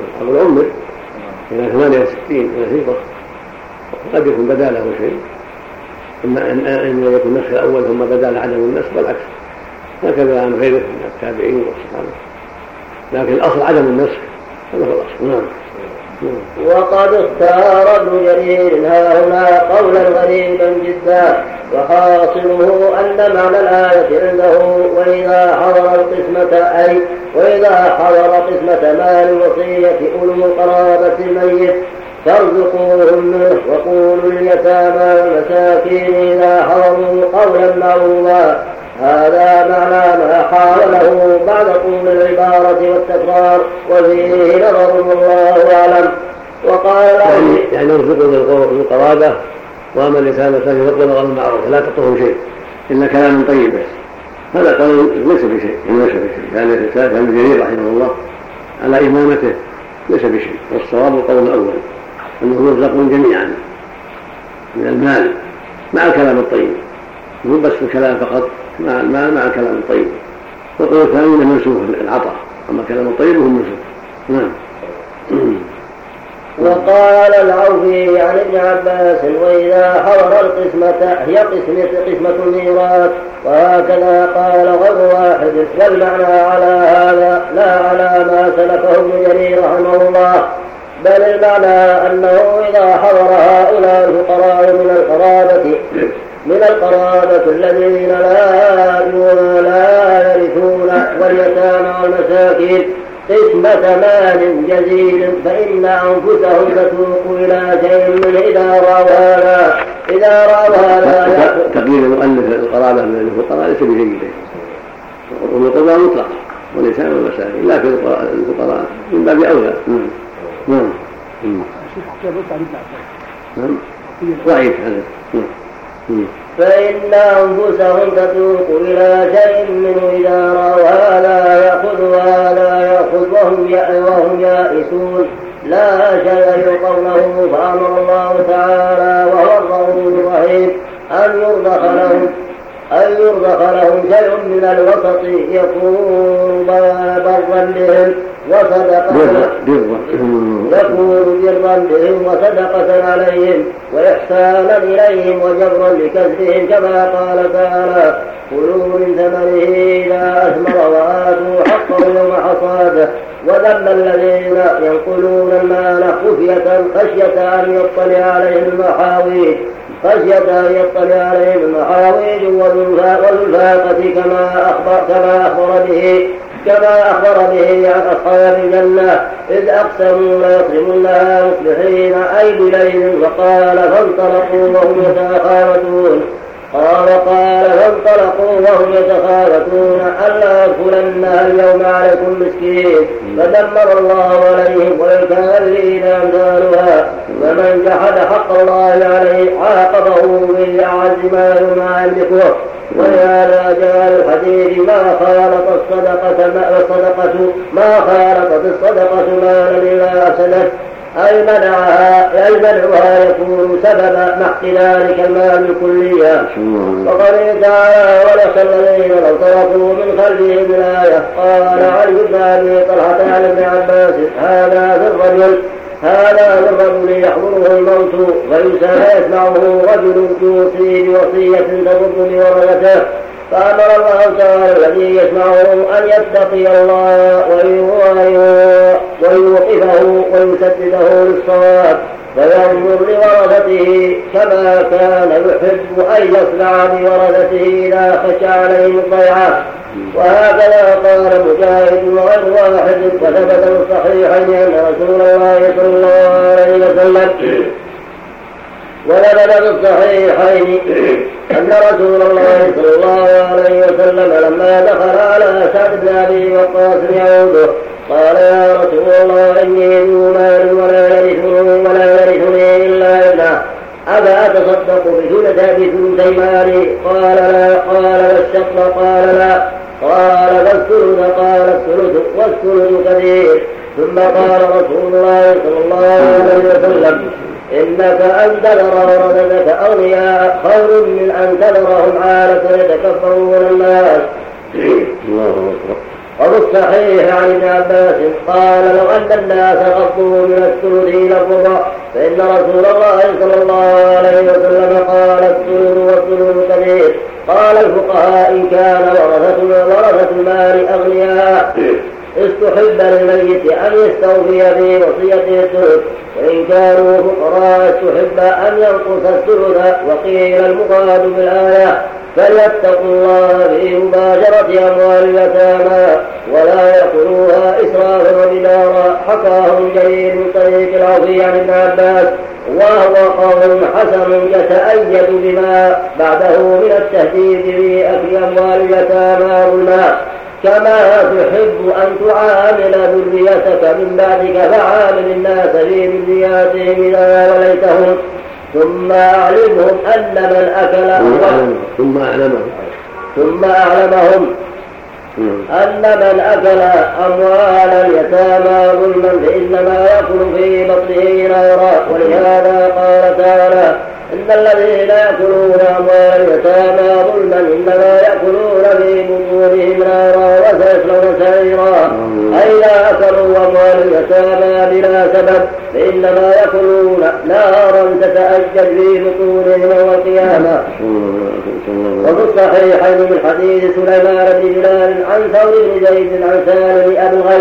إلى 68 نسيبه، قد يكون بدا له شيء، إما أن يكون النسخ الأول ثم بدا له عدم النسخ والعكس. هكذا عن غيره من التابعين والصحابة، لكن الأصل عدم النسخ هذا هو الأصل. وقد اختار ابن جرير هنا قولا غريبا جدا، وحاصله أن معنى الآية عنده وإذا حضر القسمة أي وإذا حضر قسمة مال الوصية أولو قرابة الميت فارزقوهم منه وقولوا اليتامى والمساكين إذا حضروا قولا معروفا. هذا معنى ما حاوله بعد طول العبارة والتكرار وفيه نظر والله أعلم. وقال يعني ارزقوا القرابة وأما اليتامى فليفضل غير المعروف لا تعطوهم شيء إلا كلام طيب. هذا قول ليس بشيء كان ابن جرير رحمه الله على إمامته ليس بشيء. والصواب القول الأول أنه يرزقون جميعا من المال مع الكلام الطيب، مو بس الكلام فقط مع الكلام الطيب. والقول الثاني منسوخ العطاء، أما الكلام الطيب هو منسوخ. نعم. وقال العوفي عن ابن عباس وإذا حضر القسمة هي قسمة الميراث. وهكذا قال غير واحد، والمعنى على هذا لا على ما سلكه ابن جرير رحمه الله، بل المعنى أنه إذا حضر هؤلاء الفقراء من القرابة الذين لا يرثون واليتامى والمساكين قسمة مال جزيل فإن أنفسهم تسوق إلى شيء من إذا رأوا هذا. تقليل المؤلف القرابة من الفقراء ليس بجيده، والقربى مطلقة واليتامى والمساكين، لكن الفقراء من باب أولى. شيخ حكى بس عن ابن عباس ضعيف هذا. فإن أنفسهم تتوق إلى شيء منه إذا رأوا هذا يأخذ وهذا يأخذ وهم يائسون لا شيء يلقونه. فأمر الله تعالى وهو الرؤوف الرحيم أن يرزق لهم شيء من الوسط يكون برا بهم وصدقة عليهم وإحسانا إليهم وجبرا لكسبهم كما قال تعالى كلوا من ثمره إذا أثمر وآتوا حقه يوم حصاده. وذم الذين ينقلون المال خفية خشية أن يطلع عليهم المحاويج والفاقة كما أخبر به عن أصحاب الجنة إذ أقسموا ليصرمنها مصبحين أي بليل وقال فانطلقوا وهم يتخافتون ألا يدخلنها اليوم عليكم مسكين فدمر الله عليهم وللكافرين أمثالها. فمن جحد حق الله عليه عاقبه بالأعز ما يملكه. ولهذا جاء الحديث ما خالطت الصدقة مالا إلا أفسدت أي منعها يكون سبب محق ذلك المال الكلية. وقال تعالى ولك الذين لو تركوا من خلفهم الآية قال علي بن أبي طلحة عن ابن عباس هذا للرجل يحضره الموت فيسمعه رجل يوصي بوصية تضر بورثته فأمر الله تعالى الذي يسمعه أن يتقي الله ويوقفه ويسدده للصواب فينظر لورثته كما كان يحب أن يصنع بورثته إذا خشى عليهم الضيعة. وهكذا قال مجاهد وغير واحد وثبت الصحيحين أن رسول الله صلى الله عليه وسلم لما دخل على سعد بن أبي وقاص يعوده قال يا رسول الله إني ذو مال ولا يرثني إلا ابنه أفأتصدق بثلثي مالي؟ قال لا. قال والشطر؟ قال لا. قال والثلث؟ قال الثلث والثلث كثير. ثم قال رسول الله صلى الله عليه وسلم إنك أن تذر ورثتك أغنياء خير من أن تذرهم عالة يتكفرون الناس. وفي الصحيح عن ابن عباس قال لو أن الناس غضوا من الثلث إلى الربع فإن رسول الله صلى الله عليه وسلم قال الثلث والثلث كثير. قال الفقهاء إن كان ورثة المال أغنياء استحب للميت أن يستوفي بوصيته الثلث وإن كانوا فقراء استحب أن ينقص الثلث. وقيل المراد بالآية فليتقوا الله في مباشرة أموال اليتامى ولا يأكلوها إسرافا وبدارا. حكاهم جرير من طريق العوفي عن ابن عباس وهو قول حسن يتأيد بما بعده من التهديد بأكل أموال اليتامى ظلما. كما تحب أن تعامل ذريتك من بعدك فعامل الناس في ذرياتهم إذا وليتهم ثم أعلمهم أن من أكل أن من أكل أموال اليتامى ظلما فإنما يأكل في بطنه نارا. ولهذا قال تعالى إن الذين يأكلون أموال اليتامى ظلما إنما يأكلون في بطونهم نارا وسيصلون سعيرا. أي لا أكلوا أموال اليتامى بلا سبب فإنما يأكلون نارا تتأجج في بطونهم يوم القيامة. وفي الصحيحين من حديث سليمان بن بلال عن ثور بن زيد عن سالم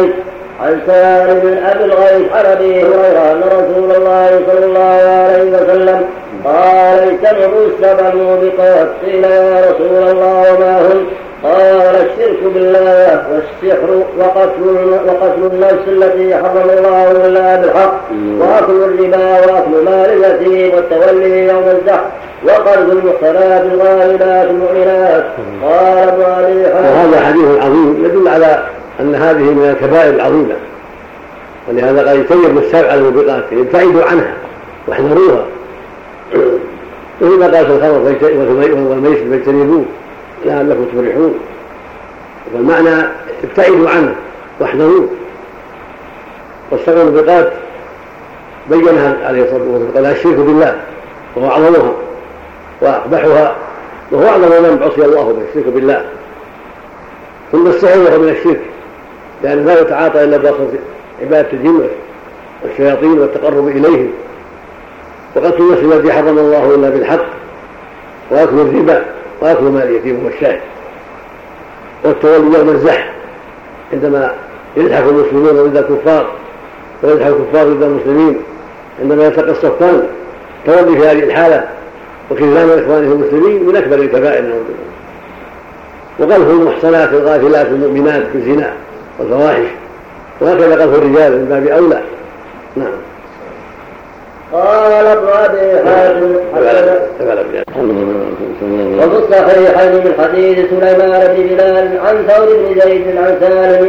أبي الغيث عن أبي هريرة أن رسول الله صلى الله عليه وسلم قال اجتنبوا السبع الموبقات. قيل يا رسول الله وما هم؟ قال الشرك بالله والسحر وقتل النفس التي حرم الله إلا بالحق وأكل الربا وأكل مال اليتيم والتولي يوم الزحف وقرض المحصنات الغافلات المؤمنات. قال ابن أبي حاتم وهذا حديث عظيم يدل على أن هذه من الكبائر العظيمة ولهذا قال اجتنبوا السبع الموبقات يبتعدوا عنها واحذروها. وفيما قال في الخمر والميسر فاجتنبوه لعلكم تفلحون. فالمعنى ابتعدوا عنه واحذروه. والسبع الموبقات بينها عليه الصلاة والسلام قال الشرك بالله وهو أعظمها وأقبحها، وهو أعظم من عصي الله به الشرك بالله. ثم السحر وهو من الشرك، لأنه لا يتعاطى إلا بواسطة عبادة الجن والشياطين والتقرب إليهم، وقتل النفس التي حرم الله إلا بالحق، وأكل الربا، وأكل مال اليتيم والشاهد، والتولي يوم الزحف عندما يزحف المسلمون ضد الكفار ويزحف الكفار ضد المسلمين، عندما يلتقي الصفان، تولي في هذه الحالة وخذلان إخوانه المسلمين من أكبر الكبائر. وقذف المحصنات الغافلات المؤمنات في الزنا والفواحش، وهكذا قذف الرجال من باب أولى. نعم. قال ابن ابي حاتم وفي الصحيحين من حديث سليمان بن بلال عن ثور بن زيد عن سالم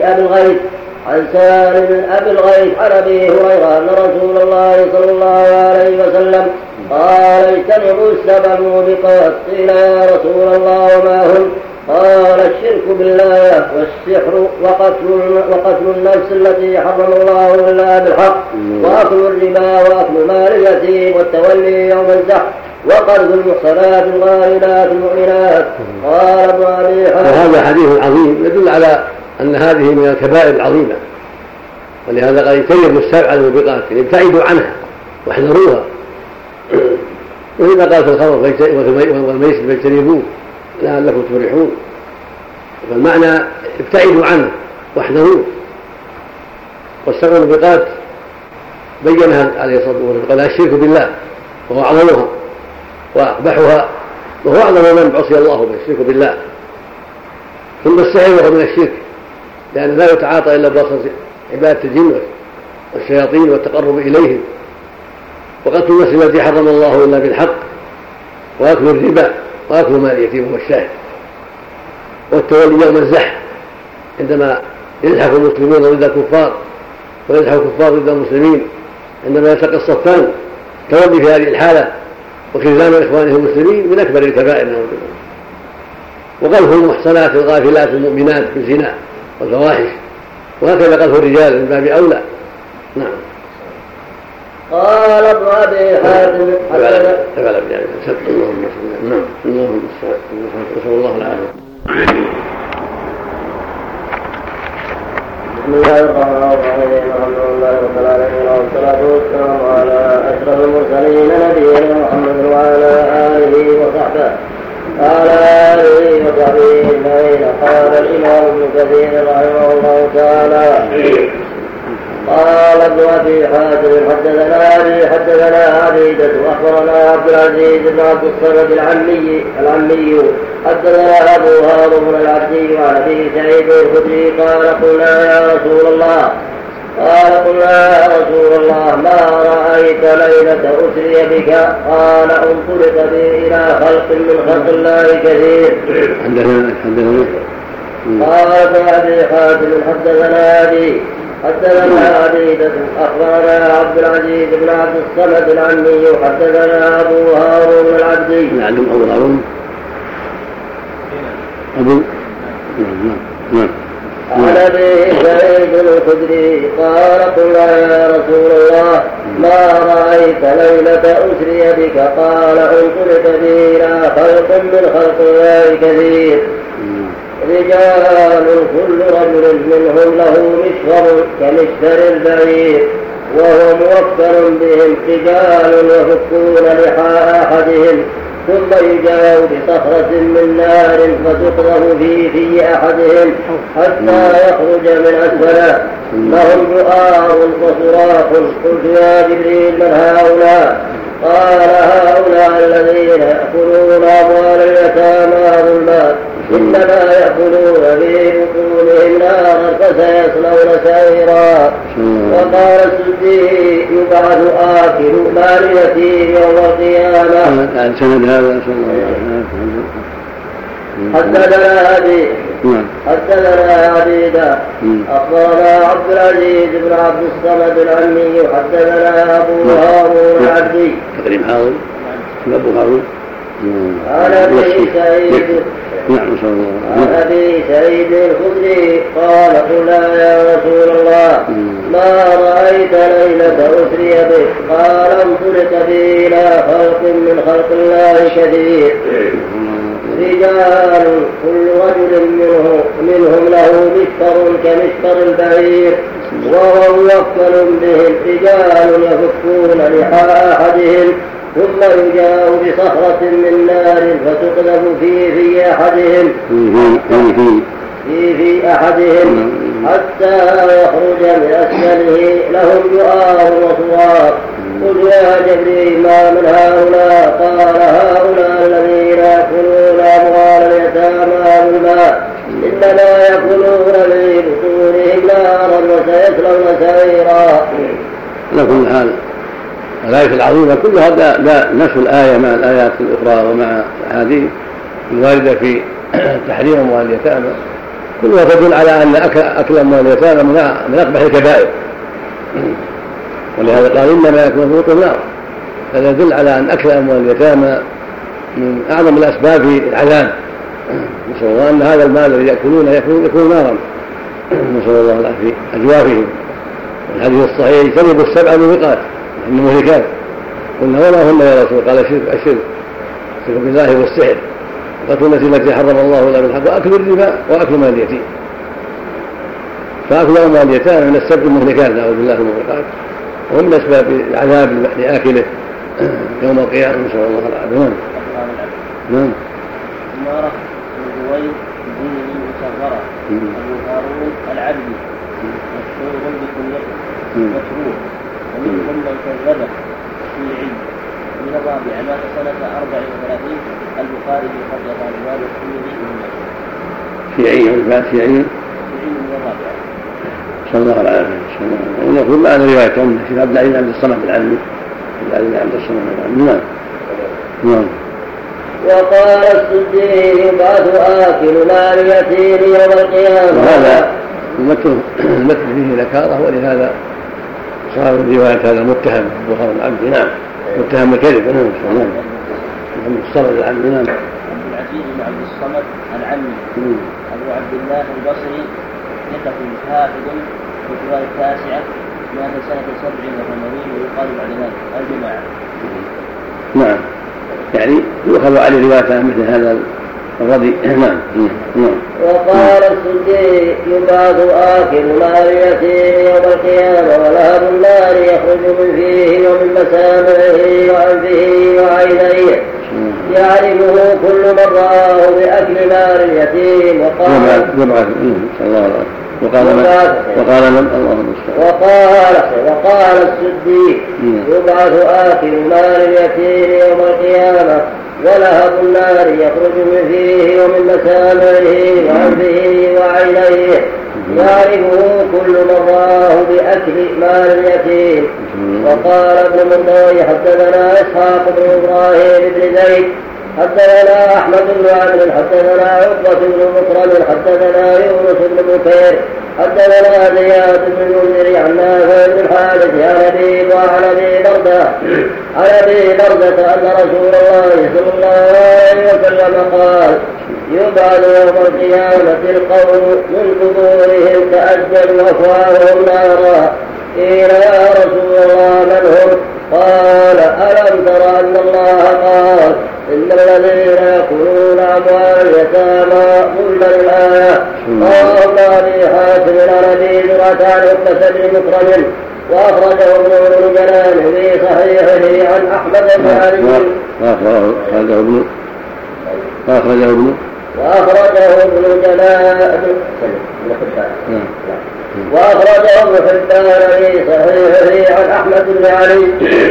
ابي الغيث عن ابي هريره ان رسول الله صلى الله عليه وسلم قال اجتنبوا السبع الموبقات. قيل يا رسول الله وما هن؟ قال الشرك بالله والسحر وقتل النفس التي حرم الله الا بالحق، واكل الربا، واكل مال اليتيم، والتولي يوم الزحف، وقذف المحصنات الغافلات المؤمنات. قال ابن ابي حاتم وهذا حديث عظيم يدل على ان هذه من الكبائر العظيمه، ولهذا قال اجتنبوا السبع الموبقات، ابتعدوا عنها واحذروها. وإذا قال في الخمر والميسر فاجتنبوه لعلكم تفلحون. فالمعنى ابتعدوا عنه واحذروه. والسبع الموبقات بينها عليه الصلاة والسلام قال الشرك بالله وهو أعظمها وأقبحها، وهو أعظم من عصي الله به الشرك بالله. ثم السحر وهو من الشرك، لأنه لا يتعاطى إلا بواسطة عبادة الجن والشياطين والتقرب إليهم، وقتل النفس التي حرم الله إلا بالحق، وأكل الربا، وأكل مال اليتيم والشاهد، والتولي يوم الزحف عندما يزحف المسلمون ضد الكفار ويزحف الكفار ضد المسلمين، عندما يلتقي الصفان، تولي في هذه الحالة وخذلان إخوانه المسلمين من أكبر الكبائر. وقذف المحصنات الغافلات المؤمنات في الزنا والفواحش، وهكذا قذف الرجال من باب أولى. نعم. قال ابن ابي حاتم نسأل الله العافية. بسم الله الرحمن الرحيم. الحمد لله رب العالمين، والصلاة والسلام على أشرف المرسلين نبينا محمد وعلى آله وصحبه أجمعين. قال الإمام ابن كثير رحمه الله تعالى قال ابن ابي حاتم حدثنا عبيدة اخبرنا عبد العزيز بن عبد الصمد العمي حدثنا ابو هارون العبدي عن ابي سعيد الخدري قال قلنا يا رسول الله ما رايت ليلة اسري بك؟ قال انطلق بي الى خلق من خلق الله كثير. قال ابن ابي حاتم حدثنا عبيدة اخبرنا عبد العزيز بن عبد الصمد العمي حدثنا ابو هارون العبدي عن ابي سعيد الخدري قال قلنا يا رسول الله ما رايت ليلة اسري بك؟ قال انطلق بي الى خلق من خلق الله كثير، رجال كل رجل منهم له مشفر كمشفر البعير، وهو موكل بهم، رجال يفكون لحاء احدهم ثم يجاء بصخرة من نار فتقذف في أحدهم حتى يخرج من أسفله، لهم دعاء وصراخ. قلت يا جبريل من هؤلاء؟ قال هؤلاء الذين يأكلون أموال اليتامى ظلما، إنما يأكلون في بطونهم نارا فسيصلون سعيرا. وقال السدي يبعث آكل مال اليتيم يوم القيامة. حدثنا عبيدة اخبرنا عبد العزيز بن عبد الصمد العمي حدثنا ابو هارون العبدي عن أبي سعيد الخدري قال قلنا يا رسول الله ما رأيت ليلة أسري بك؟ قال انطلق بي إلى خلق من خلق الله كثير رجال كل رجل منهم له مشفر كمشفر البعير وهو موكل بهم، رجال يفكون لحاء أحدهم ثم يجاء بصخرة من نار فتقذف في أحدهم في أحدهم حتى يخرج من أسفله لهم جؤار وصوار. قلت يا جبريل ما من هؤلاء؟ قال هؤلاء الذين يأكلون أموال اليتامى بالماء إنما يأكلون في بطونهم نارا وسيصلون سعيرا. على كل حال الآية العظيمة كلها نفس الآية مع الآيات الأخرى ومع الأحاديث الواردة في تحريم أموال اليتامى كلها تدل على أن أكل أموال اليتامى من أقبح الكبائر، ولهذا قال إنما يأكل في بطون نار. هذا يدل على أن أكل أموال اليتامى من أعظم الأسباب العذاب. نسأل الله أن هذا المال الذي يأكلونه يكون نارا، نسأل الله العافية في أجوافهم. الحديث الصحيح اجتنبوا السبع الموبقات المهلكات. قلنا وما هن يا رسول؟ قال الشرك بالله والسحر وقتل النفس التي حرم الله الا بالحق واكل الربا واكل مال اليتيم. فاكل اموال اليتامى من السبع المهلكات نعوذ بالله من الموبقات، ومن اسباب العذاب لاكله يوم القيامه، نسال الله العافيه. نعم. عمارة بن زويد بن المصغرة أبو هارون العبدي مشهور بكنيته مشهور، ومنهم من كذبه شيعي من الرابعة مات سنة 34 البخاري بحجة الرواية والترمذي شيعي من الرابعة. صلى الله عليه وسلم. ونقول ما أنا رواية أمه في عبد العزيز عبد الصمد العلمي عبد الصمد العلمي. نعم. وقال السدي يبعث آكل مال اليتيم يوم القيامة. وهذا المتن فيه نكارة، ولهذا صار الرواية هذا متهم بخار العبد. نعم متهم بالكذب. نعم محمد الصمد العلمي. نعم عبد العزيز بن عبد الصمد العلمي أبو عبد الله البصري ثقة حافظ في الرواية التاسعة مات سنة 87 ويقال بعد ذلك الجماعة. نعم يعني يؤخذ عليه رواية مثل هذا الرضي. نعم. وقال السدي يبعث آكل مال اليتيم يوم القيامة ولهب النار يخرج من فيه ومن مسامعه وأنفه وعينيه يعرفه كل من رآه بأكل مال اليتيم. وقال السدي يبعث آكل مال اليتيم يوم القيامة ولهب النار يخرج من فيه ومن مسامعه وأنفه وعينيه يعرفه كل من رآه بأكل مال اليتيم. وقال ابن مردوي حدثنا إسحاق بن إبراهيم بن زيد حدثنا أحمد بن عمرو حدثنا عقبة بن مكرم حدثنا يونس بن بكير حدثنا زياد بن المنذر عن نافع بن الحارث عن أبي بردة أن رسول الله صلى الله عليه وسلم قال يبعث يوم القيامة القوم من قبورهم تأجل أفواههم نارا. قيل يا رسول الله من هم؟ قال ألم تر أن الله قال إن الذين يأكلون أموال اليتامى ظلما الآية. قال أبي حاتم العربي زرعة عن عقبة بن مكرم وأخرجه ابن جلال في صحيحه عن أحمد بن علي وأخرجه ابن جلال وأخرجه ابن حبان في صحيحه عن أحمد بن علي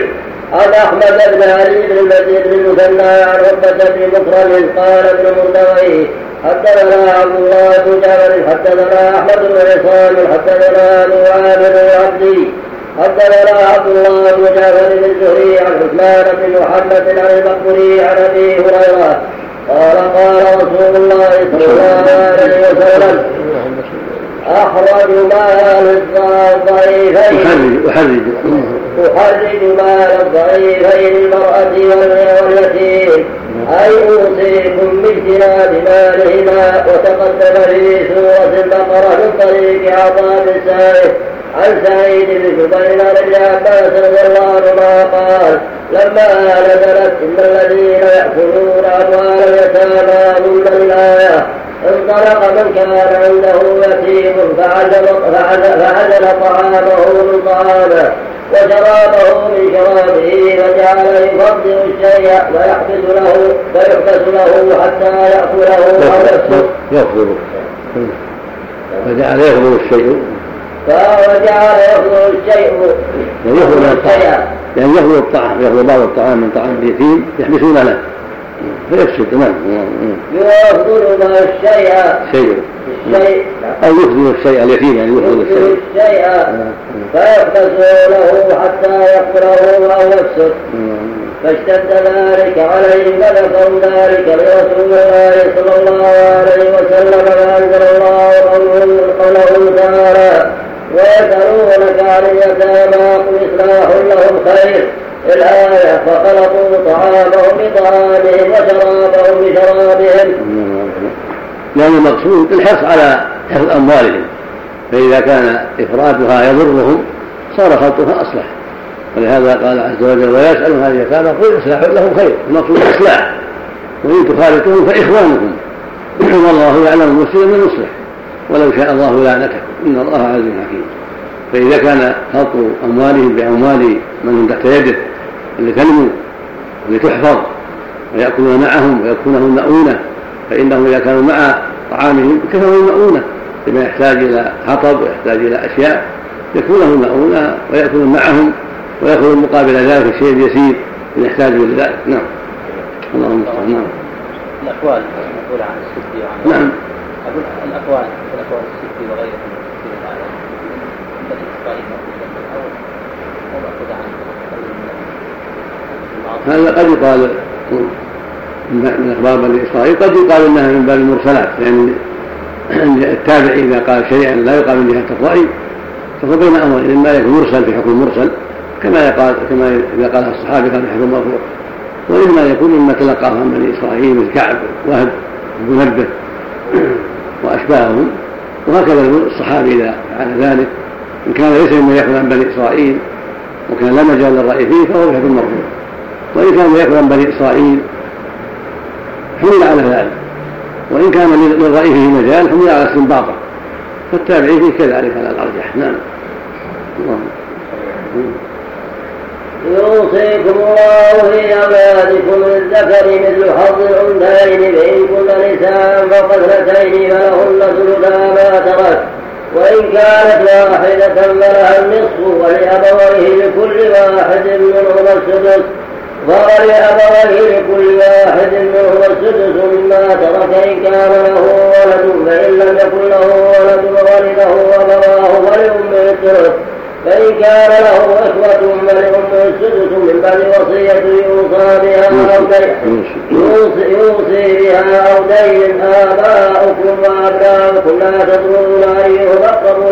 بن المزيد بن المثنى عن عقبة بن مكرم قال ابن مردوي حدثنا عبد الله بن جابر حدثنا أحمد بن عصام حدثنا أبو عامر العبدي حدثنا عبد الله بن جابر بن الزهري عن عثمان بن محمد عن المقبري عن أبي هريرة قال رسول الله صلى الله عليه وسلم أحرج مال الضعيفين أحرج مال الضعيفين المرأة واليتيم أي أوصيكم باجتناب مالهما. وتقدم في سورة البقرة من طريق عطاء بن سائب عن سعيد بن جبير عن ابن عباس رضي الله عنهما قال لما نزلت إن الذين يأكلون أموال اليتامى ظلما الآية انطلق من كان عنده يتيم فعزل طعامه من طعامه وشرابه من شرابه فجعل يفضل الشيء ويحبس له حتى يأكله أو يفضل فجعل يفضل الشيء فجعل يفضل الشيء يعني يفضل الطعام، يفضل بعض الطعام من طعام اليتيم يحبسون له فيفسد. تمام. يفضل ما الشيء أو يفضل الشيء اليتيم، يعني يفضل الشيء فيحبس له حتى يأكله أو يفسد. فاشتد ذلك عليهم فذكروا ذلك لرسول الله صلى الله عليه وسلم فأنزل الله قوله تعالى ويسألونك عن اليتامى قل إصلاح لهم خير الآية فخلقوا طعامهم بطعامهم وشرابهم بشرابهم. يعني المقصود الحرص على حفظ أموالهم، فإذا كان إفرادها يضرهم صار خلطها أصلح. ولهذا قال عز وجل ويسألون عن اليتامى قل إصلاح لهم خير، المقصود الإصلاح، وإن تخالطوهم فإخوانكم والله يعلم المفسد من المصلح ولو شاء الله لعنتكم إن الله عزيز حكيم. فإذا كان خلط أموالهم بأموال من هم تحت يده لتنمو ولتحفظ ويأكلون معهم ويكونهم مؤونة، فإنهم إذا كانوا مع طعامهم كانوا مؤونة لما يحتاج إلى حطب ويحتاج إلى أشياء يكونهم مؤونة ويأكلون معهم ويأخذون مقابل ذلك الشيء اليسير من يحتاج إلى ذلك. نعم. اللهم صل. نعم. الأقوال المقولة عن السدي وعن نعم. أقول الأقوال السدي وغيرها في الآية التي إسرائيل أو مأخوذة عن هذا قد يقال من أخبار بني إسرائيل، قد يقال إنها من باب المرسلات، يعني التابع إذا قال شيئا لا يقال من جهة الرأي فهو بين أمرين، إما يكون مرسل في حكم مرسل كما إذا قال الصحابي كان في حكم مرفوع، وإما يكون مما تلقاه عن بني إسرائيل مثل كعب وهب ومنبه وأشباههم. وهكذا الصحابي إذا فعل ذلك إن كان ليس مما يأخذ عن بني إسرائيل وكان لا مجال للرأي فيه فهو في حكم مرفوع، وإن كان يأخذ عن بني إسرائيل حمل على ذلك، وإن كان للرأي فيه مجال حمل على استنباطه، فالتابعي فيه كذلك على الأرجح. نعم. يوصيكم الله في أولادكم للذكر مثل حظ الأنثيين فإن كن نساء فوق اثنتين فلهن ثلثا ما ترك وإن كانت واحدة فلها النصف ولأبويه لكل واحد منهما السدس مما ترك إن كان له ولد فإن لم يكن له ولد ورثه أبواه فلأمه الثلث فإن كان له إخوة فلأمه السدس من بعد وصية يوصي بها أو دين. آباؤكم وأبناؤكم لا تدرون أيهم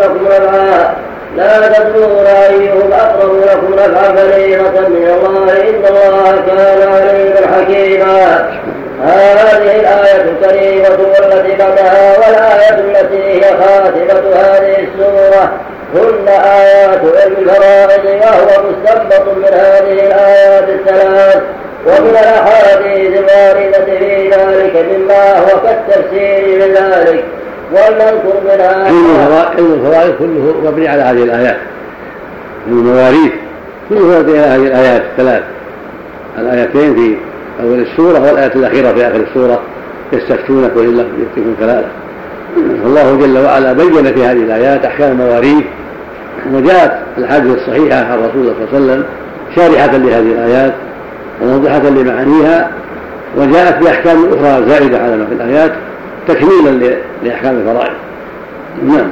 أقرب لكم نفعا فريضة من الله إن الله كان عليما حكيما. هذه الآية الكريمة والتي بعدها والآية التي هي خاتمة هذه السورة هن آيات علم الفرائض، وهو مستنبط من هذه الآيات الثلاث ومن الأحاديث الواردة في ذلك مما هو كالتفسير لذلك. ولنذكر منها علم الفرائض كله مبني على هذه الآيات، المواريث كله مبني على هذه الآيات الثلاث، الآيتين في أول السورة والآية الأخيرة في آخر السورة يستفتونك قل الله يفتيكم كلالة. والله جل وعلا بين في هذه الآيات أحكام المواريث، وجاءت الحديث الصحيحة عن رسول الله صلى الله عليه وسلم شارحة لهذه الآيات وموضحة لمعانيها، وجاءت بأحكام أخرى زائدة على ما في الآيات تكميلا لأحكام الفرائض. نعم.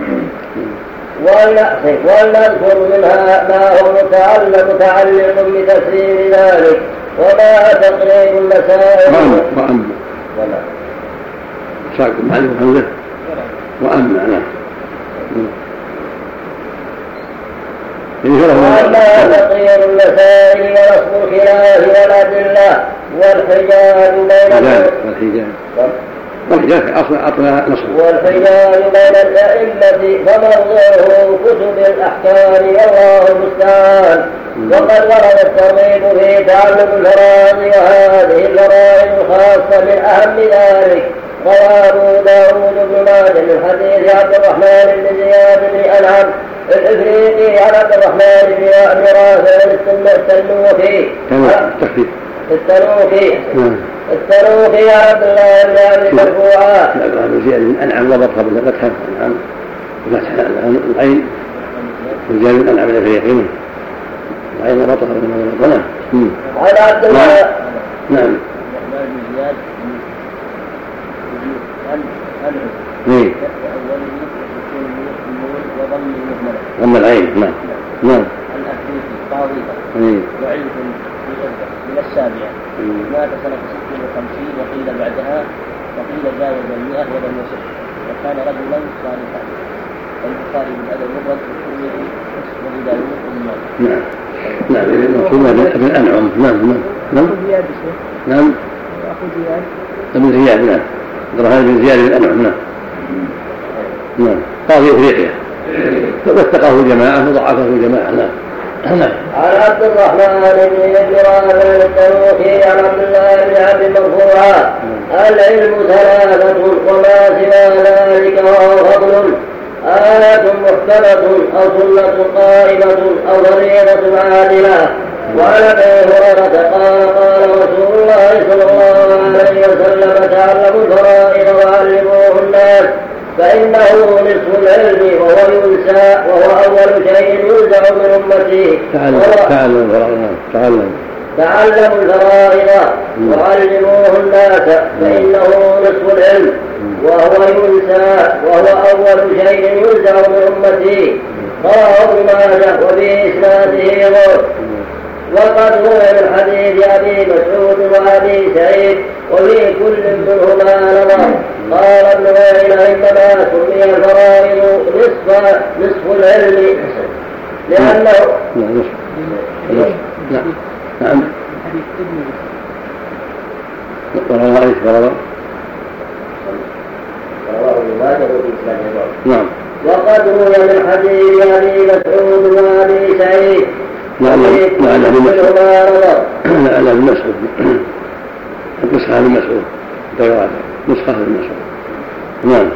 ولنذكر منها ما هو متعلق بتفسير ذلك وما تقرير المسائل وما تقرير المسائل ونصب الخلاف والأدلة والحجاب بين الأئمة فمرضعه كتب الأحكام الله المستعان. وقد ورد الترغيب في تعلم الفرائض وهذه الفرائض الخاصة من أهم ذلك. روى أبو داود بن ماجه من حديث عبد الرحمن بن زياد بن أنعم الإفريقي عن عبد الرحمن بن رافع التنوخي عبد الله بن عبد مرفوعا. زياد بن أنعم وضبطها بالفتحة أنعم العين زياد بن أنعم الإفريقي العين وضبطها بالفتحة. عن عبد الله نعم ضم العين نعم وعلم من السابعة مات سنة 56 وقيل بعدها وقيل جاوز 100 ولم يصح وكان رجلا صالحا. البخاري من أدب المفرد والترمذي وأبو داود وابن ماجه. نعم ابن أنعم نعم ابن زياد نعم عبد بن زياد بن أنعم نعم قاضي إفريقيا واتقاه جماعة وضعفه جماعة. عن عبد الرحمن بن رافع التنوخي عن عبد الله بن عبد مرفوعا العلم ثلاثة وما سوى ذلك وهو فضل آية محكمة أو سنة قائمة أو فريضة عادلة. وعن ابي هريرة قال رسول الله صلى الله عليه وسلم تعلموا الفرائض وعلموه الناس فإنه نصف العلم وهو ينسى وهو أول شيء ينزع من أمته. تعلموا الفرائض وعلموه الناس فإنه نصف العلم وهو ينسى وهو أول شيء ينزع من أمته. رواه ابن ماجه وفي إسناده غير. وقد روي من حديث أبي مسعود وأبي سعيد وفي كل منهما نظر. قال ابن عيينة إنما سمي الفرائض نصف العلم لأنه وقد روي من حديث أبي مسعود وأبي سعيد لا المسعود نسخة المسعود نسخة المسعود نعم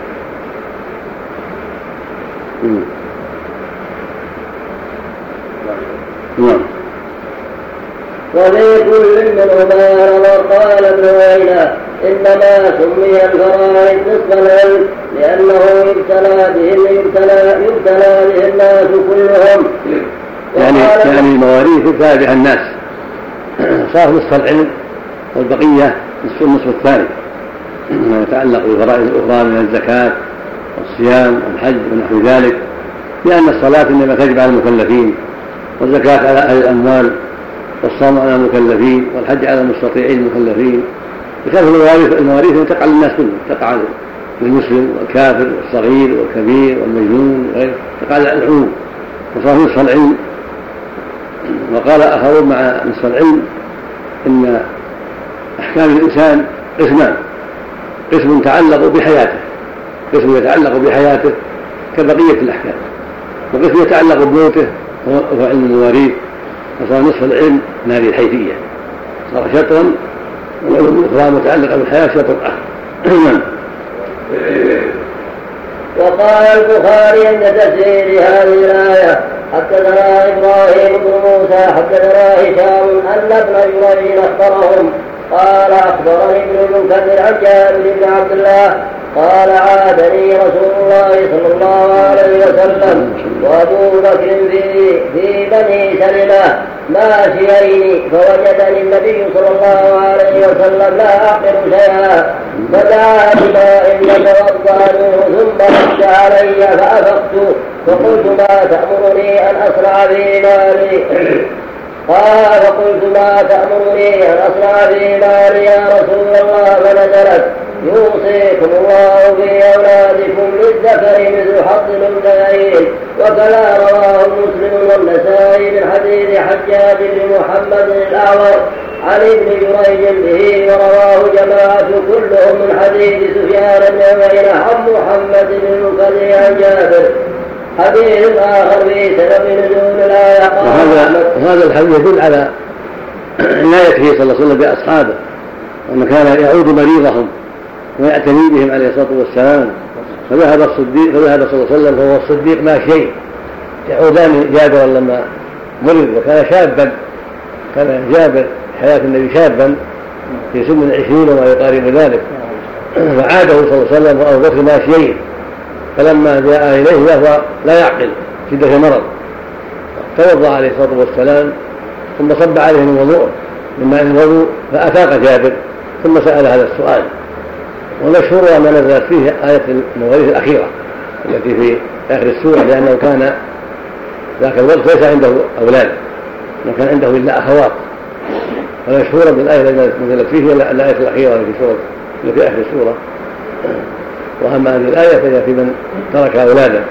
وفي كل منهما نظر. قال ابن عيينة إنما سمي الفرائض نصف العلم لأنه يبتلى به الناس كلهم. يعني المواريث يبتلى بها الناس صار نصف العلم والبقية النصف الثاني ما يتعلق بالفرائض الأخرى من الزكاة والصيام والحج ونحو ذلك، لأن الصلاة إنما تجب على المكلفين والزكاة على أهل الأموال والصوم على المكلفين والحج على المستطيعين المكلفين. بخلاف المواريث تقع للناس كلهم، تقع للمسلم والكافر والصغير والكبير والمجنون وغيره، تقع للعموم وصار نصف العلم. وقال آخرون مع نصف العلم إن أحكام الإنسان قسمان: قسم يتعلق بحياته كبقية الأحكام، وقسم يتعلق بموته وهو علم المواريث، فصار نصف العلم من هذه الحيثية، صار شطرا والعلوم الأخرى متعلقة بالحياة شطر آخر. وقال البخاري عند تفسير هذه الآية: حدثنا إبراهيم بن موسى حدثنا هشام أن ابن جريج أخبرهم قال: أخبرني ابن المنكدر عن جابر بن عبد الله قال: عادني رسول الله صلى الله عليه وسلم وأبو بكر في بني سلمة ماشيين، فوجدني النبي صلى الله عليه وسلم لا أعقل شيئا، فدعا بماء فتوضأ منه ثم رد علي فأفقت، فقلت: ما تأمرني أن أصنع في مالي؟ قال: فقلت: ما تأمرني أن أصنع في مالي يا رسول الله؟ فنزلت: يوصيكم الله في أولادكم للذكر مثل حظ الأنثيين. وكذا رواه مسلم والنسائي من حديث حجاج بن محمد الأعور عن ابن جريج به، ورواه جماعة كلهم من حديث سفيان بن عيينة عن محمد بن المنكدر عن جابر. حديث آخر في سبب نزول الآية. وهذا الحديث يدل على عنايته صلى الله عليه وسلم بأصحابه، وأنه كان يعود مريضهم ويعتني بهم عليه الصلاة والسلام. فذهب صلى الله عليه وسلم فهو الصديق ما شيء يعودان جابرا لما مرض، وكان شابا، كان جابر حياة النبي شابا في سن 20 وما يقارب ذلك، فعاده صلى الله عليه وسلم وأبو بكر ما شيء، فلما جاء إليه وهو لا يعقل شدة مرض توضأ عليه الصلاة والسلام ثم صب عليه من وضوء من ماء الوضوء فأفاق جابر ثم سأل هذا السؤال. والمشهور ما نزلت فيه آية المواريث الأخيرة التي في آخر السورة، لأنه كان ذاك الوقت ليس عنده أولاد، ما كان عنده إلا أخوات، فالمشهورة بالآية التي نزلت فيه الآية الأخيرة التي في آخر السورة. وأما هذه الآية فهي في من ترك أولادا.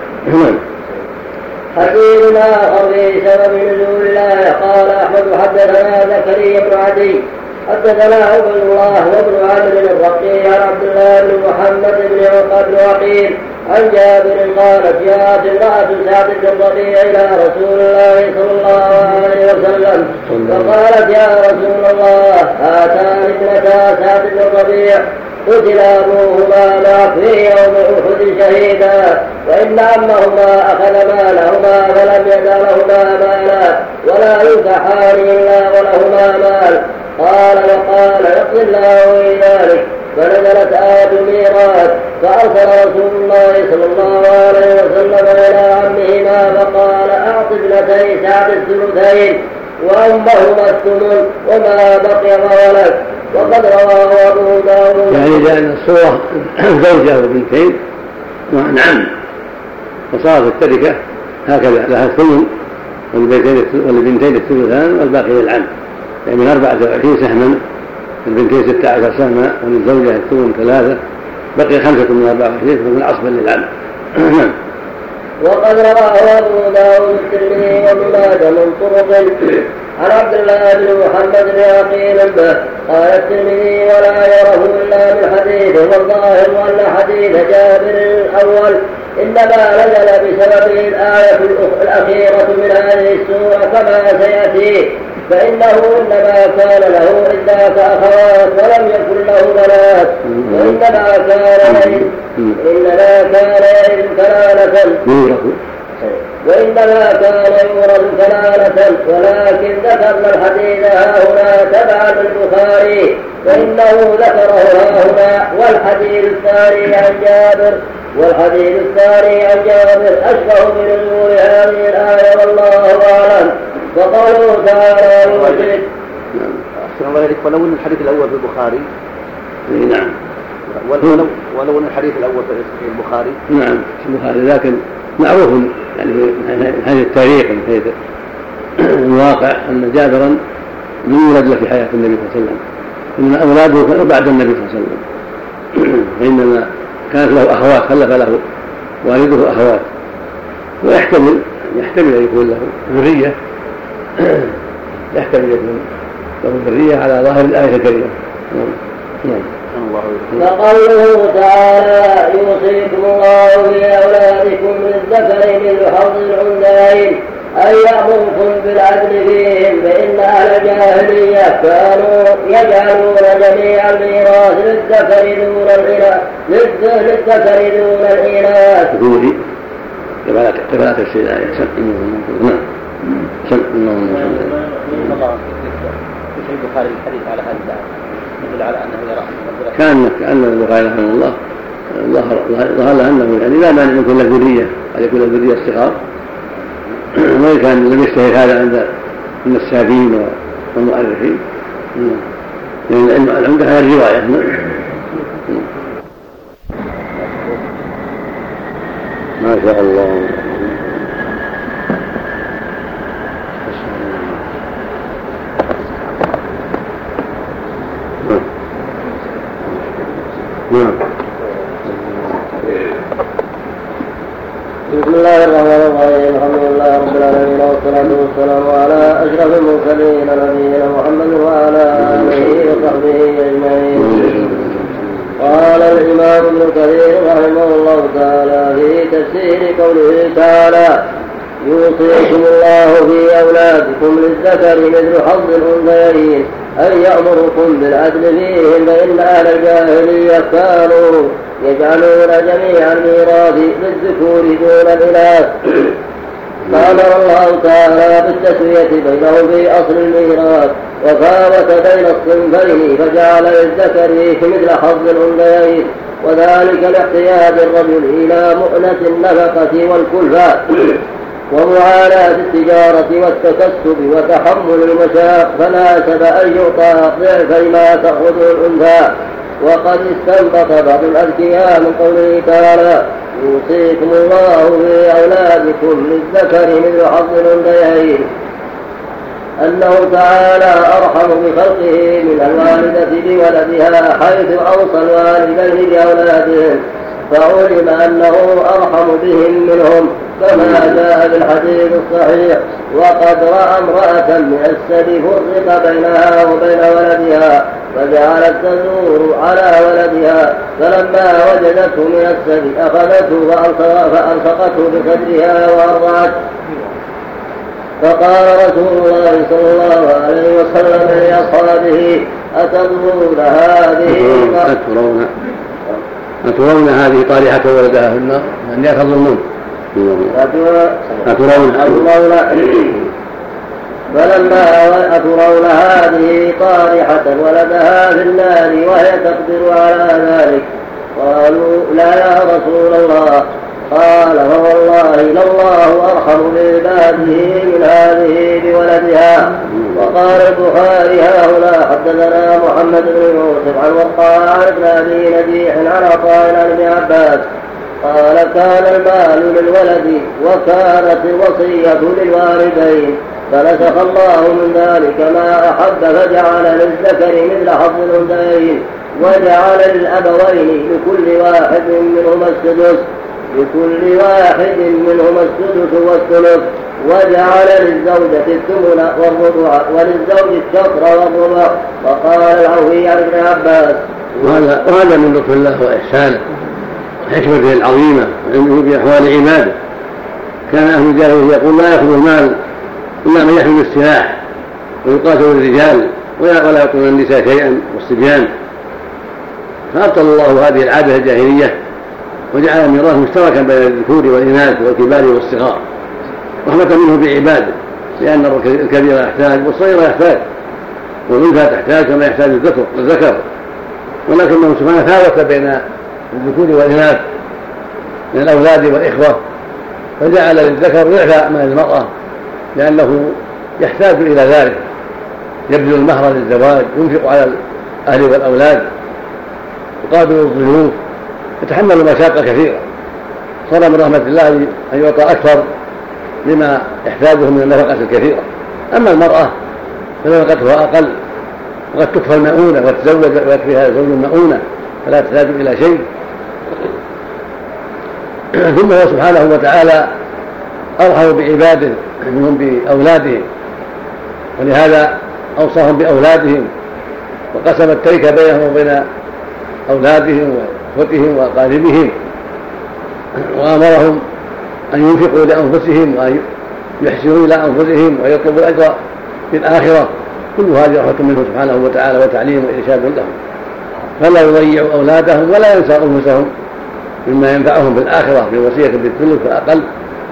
حديث آخر في سبب نزول الآية. قال أحمد حدثنا زكريا بن عدي حدثنا عبد الله وابن عمرو الرقي عن عبد الله بن محمد بن عقبة بن عقيل عن جابر قالت جاءت امرأة سعد بن الربيع إلى رسول الله صلى الله عليه وسلم فقالت يا رسول الله هاتان ابنتا سعد بن الربيع قتل أبوهما معك في يوم أحد شهيدا، وإن عمهما أخذ مالهما فلم يدع لهما مالا ولا ينكحان إلا ولهما مال. قال وقال يقضي الله ذلك. فنزلت آية الميراث فأرسل رسول الله صلى الله عليه وسلم إلى عمهما فقال أعط ابنتي سعد الثلثين وأمهما الثمن وما بقي فولك. وقد رواه أبو داود. يعني لأن الصورة زوجة وبنتين ونعم، وصارت التركة هكذا لها الثمن والبنتين الثلثان والباقي للعم، يعني من 24 سهما البنتين 16 سهما وللزوجة الثمن 3 بقي 5 من 24 فمن عصبا للعم. وقد رواه أبو داود الترمذي وابن ماجه من طرق عن عبد الله بن محمد بن عقيل به. قال الترمذي ولا يره إلا من حديث، والظاهر أن حديث جابر الأول إنما نزل بسببه الآية الأخيرة من هذه السورة كما سيأتي، فإنه إنما كان له إلا أخوات ولم يكن له بنات، وإنما كان يرث كلالة، ولكن ذكرنا الحديث هاهنا تبعا للبخاري فإنه ذكره هاهنا. والحديث الثاني عن جابر أشبه بنزول هذه الآية والله أعلم. وقوله تعالى يوشك. ولو أن الحديث الأول في البخاري. نعم. ولو أن الحديث الأول في البخاري. نعم في البخاري، لكن معروف يعني من هذا التاريخ من هذا الواقع أن جابرا لم يولد في حياة النبي صلى الله عليه وسلم، إن أولاده كانوا بعد النبي صلى الله عليه وسلم، فإنما كانت له أخوات، خلف له والده أخوات، ويحتمل أن يكون له ذرية، يحتمل يكون له ذرية على ظاهر الآية الكريمة. فقوله تعالى يوصيكم الله في أولادكم للذكر مثل حظ الأنثيين أن يأمركم بالعدل فيهم، فإن أهل الجاهلية كانوا يجعلون جميع الميراث للذكر دون الإناث. كما تفسير الآية في البخاري الحديث على هذا يدل على أنه يرى كأن البخاري رحمه الله ظهر له أنه يعني لا مانع أن يكون له ذرية، أن يكون له ذرية الصغار، وإن كان لم يشتهر هذا عند النسابين والمؤرخين، لأن العمدة على الرواية. ما شاء الله. بسم الله الرحمن الرحيم. الحمد لله رب العالمين والصلاة والسلام على أشرف المرسلين نبينا محمد وعلى آله وصحبه أجمعين. قال الإمام ابن كثير رحمه الله تعالى في تفسير قوله تعالى: يوصيكم الله في أولادكم للذكر مثل حظ الأنثيين أن يأمركم بالعدل فيهم، فإن أهل الجاهلية كانوا يجعلون جميع الميراث للذكور دون الإناث، فأمر الله تعالى بالتسوية بينهم في أصل الميراث وفاوت بين الصنفين، فجعل للذكر مثل حظ الأنثيين، وذلك لاحتياج الرجل إلى مؤنة النفقة والكلفة ومعاناة التجارة والتكسب وتحمل المشاق، فناسب أن يعطى ضعفي ما تأخذه الأنثى. وقد استنبط بعض الأذكياء من قوله تعالى: يوصيكم الله في أولادكم للذكر مثل حظ الأنثيين، أنه تعالى أرحم بخلقه من الوالدة بولدها، حيث أوصى الوالدين بأولادهم، فعلم أنه أرحم بهم منهم، كما جاء بالحديث الصحيح: وقد رأى امرأة من السد فرق بينها وبين ولدها، فجعلت تزور على ولدها، فلما وجدته من السد أخذته فألصقته بصدرها وأرضعته. فقال رسول الله صلى الله عليه وسلم لأصحابه: أترون هذه طارحة ولدها في النار؟ أن يتظنون فلما أترون هذه طارحة ولدها في النار وهي تقدر على ذلك؟ قالوا: لا يا رسول الله. قال: فوالله لله أرحم بعباده من هذه بولدها. وقال البخاري: هنا حدثنا محمد بن يوسف عن وقال بن أبي نجيح عن عطاء عن ابن عباس قال: كان المال للولد وكانت الوصية للوالدين، فنسخ الله من ذلك ما أحب، فجعل للذكر مثل حظ الأنثيين، وجعل للأبوين لكل واحد منهما السدس والثلث، وجعل للزوجة الثمن والربع وللزوج الشطر والربع. وقال العوفي عن ابن عباس: وهذا من لطف الله وإحسانه وحكمته العظيمة وعلمه بأحوال عباده. كان أهل الجاهلية يقول: لا يأخذ المال إلا من يحمل السلاح ويقاتل الرجال ولا يعطون النساء شيئا والصبيان، فأبطل الله هذه العادة الجاهلية وجعل الميراث مشتركا بين الذكور والإناث والكبار والصغار، رحمة منه بعباده، لأن الكبير يحتاج والصغير يحتاج والأنثى تحتاج كما يحتاج الذكر، ولكنه سبحانه فاوت بين الذكور والإناث من الأولاد والإخوة، فجعل للذكر ضعف من المرأة، لأنه يحتاج إلى ذلك، يبذل المهر للزواج، ينفق على الأهل والأولاد، يقابل الضيوف، يتحمل مشاقة كثيرة. صار من رحمة الله أن يعطى أكثر لما يحتاجه من النفقة الكثيرة. أما المرأة فنفقتها أقل، وقد تكفى المؤونة وتزوج ويكفيها زوج المؤونة فلا تحتاج إلى شيء. ثم هو سبحانه وتعالى أرحم بعباده منهم بأولادهم، ولهذا أوصاهم بأولادهم وقسم التركة بينهم وبين أولادهم وإخوتهم وأقاربهم، وأمرهم أن ينفقوا لأنفسهم وأن يحسنوا إلى أنفسهم ويطلبوا الأجر في الآخرة. كل هذه رحمة منه سبحانه وتعالى وتعليم وإرشاد لهم، فلا يضيعوا أولادهم ولا ينسى أنفسهم مما ينفعهم في الآخرة بالوصية بالثلث فأقل.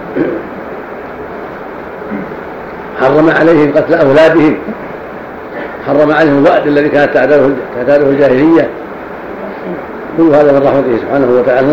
حرم عليهم قتل أولادهم، حرم عليهم الوعد الذي كانت تعتاده الجاهلية. كل هذا من رحمته سبحانه وتعالى.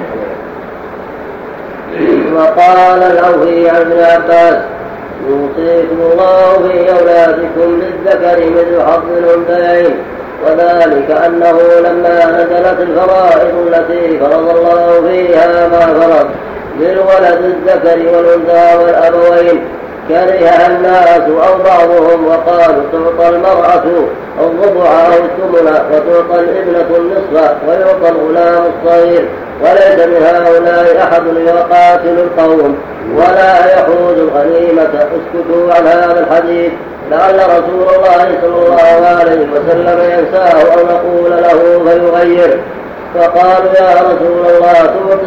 وقال العوفي عن ابن عباس: يوصيكم الله في أولادكم للذكر مثل حظ الأنثيين، وذلك أنه لما نزلت الفرائض التي فرض الله فيها ما فرض للولد الذكر والأنثى والأبوين كرهها الناس أو بعضهم، وقالوا: تعطى المرأة الربع أو الثمن، وتعطى الابنة النصف، ويعطى الغلام الصغير، وليس من هؤلاء أحد يقاتل القوم ولا يحوز الغنيمة. اسكتوا عن هذا الحديث لعل رسول الله صلى الله عليه وسلم ينساه أو نقول له فيغير. فقالوا يا رسول الله تعطي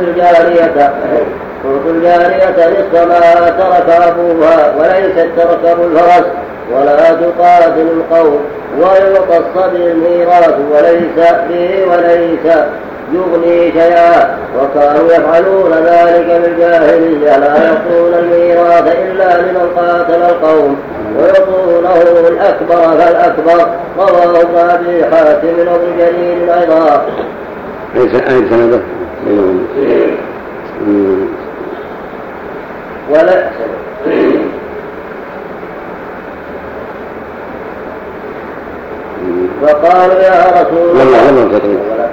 الجارية نصف ما ترك أبوها وليست تركب الفرس ولا تقاتل القوم ويعطى الصبي الميراث وليس يغني شيئا. وكانوا يفعلون ذلك بالجاهلية لا يعطون الميراث إلا لمن قاتل القوم ويعطونه الأكبر فالأكبر. رواه ابن أبي حاتم وابن جرير أيضا. أي سنده ولا فقالوا يا رسول الله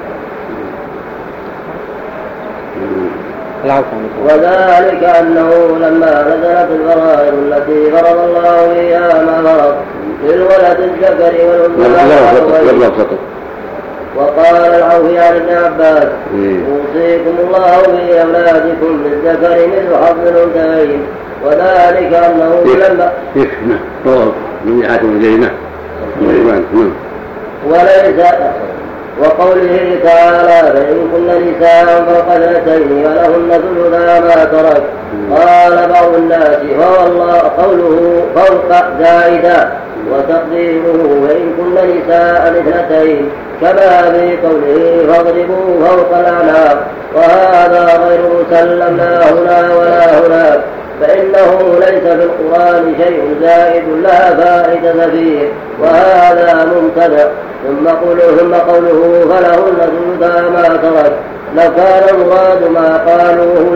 وذلك أنه لما نزلت الفرائض التي فرض الله إياها ما فرض للولد الذكر والأنثى. وقال العوفي عن ابن عباس يوصيكم الله في أولادكم للذكر مثل حظ الأنثيين. وذلك أنه لما وليس وقوله تعالى فإن كن نساء فوق 2 فلهن ثلثا ما ترك. قال بعض الناس قوله فوق زائدا وتقديره وإن كن نساء 2 كما في قوله فاضربوا فوق الأعناق. وهذا غير مسلم لا هنا ولا هناك فإنه ليس في القرآن شيء زائد لا فائدة فيه وهذا ممتنع. ثم قوله فلهن ثلثا ما ترك لو كان المراد ما قالوه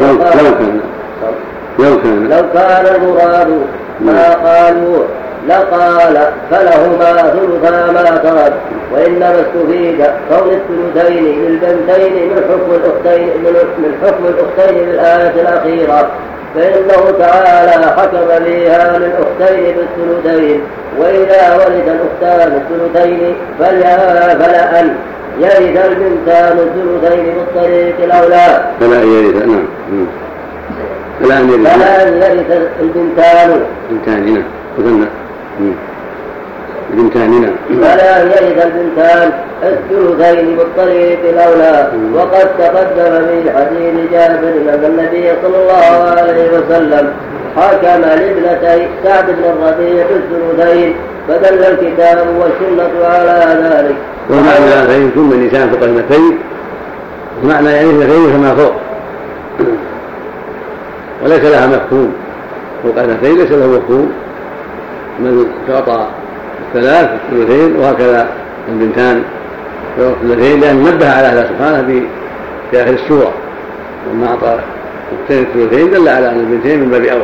لو كان المراد ما قالوه لقال فلهما ثلثا ما ترك. وإنما استفيد كون الثلثين للبنتين من حكم الأختين بالآية الأخيرة فإنه تعالى حكم فيها للأختين بالثلثين. وإذا ولد الأختان الثلثين فلأن يرث البنتان الثلثين بالطريق الأولى. فلا أن يرث البنتان فلا يرث البنتان الثلثين بالطريق الأولى. وقد تقدم في حديث جابر أن النبي صلى الله عليه وسلم حكم لابنتي سعد بن الربيع بالثلثين فدل الكتاب والسنة على ذلك. ومعنى فإن كن نساء فوق 2 ومعنى يعني 2 فما فوق وليس لها مفهوم. فوق 2 ليس له مفهوم من تعطى 3 الثلثين وهكذا البنتان فوق 2 لأن نبه على الله سبحانه في آخر السورة لما أعطى الثلثين دل على أن البنتين من باب أولى.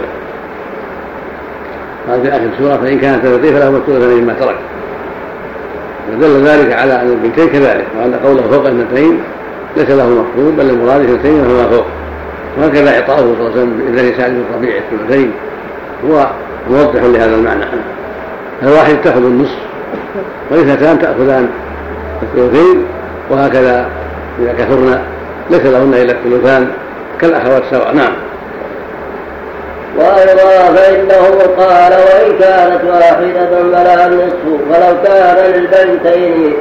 قال في آخر السورة فإن كانت 2 فلهما الثلثان مما ترك. ودل ذلك على أن البنتين كذلك وأن قوله فوق 2 ليس له مفهوم بل المراد 2 فما فوق. وهكذا إعطاؤه صلى الله عليه وسلم بإذن سعد بن الربيع الثلثين هو موضح لهذا المعنى. الواحد تأخذ النصف والاثنتان تأخذان الثلثين وهكذا إذا كثرنا ليس لهن إلا الثلثان كالأخوات سواء. نعم. وأيضا فإنه قال وإن كانت واحدة فلها النصف فلو كان للبنتين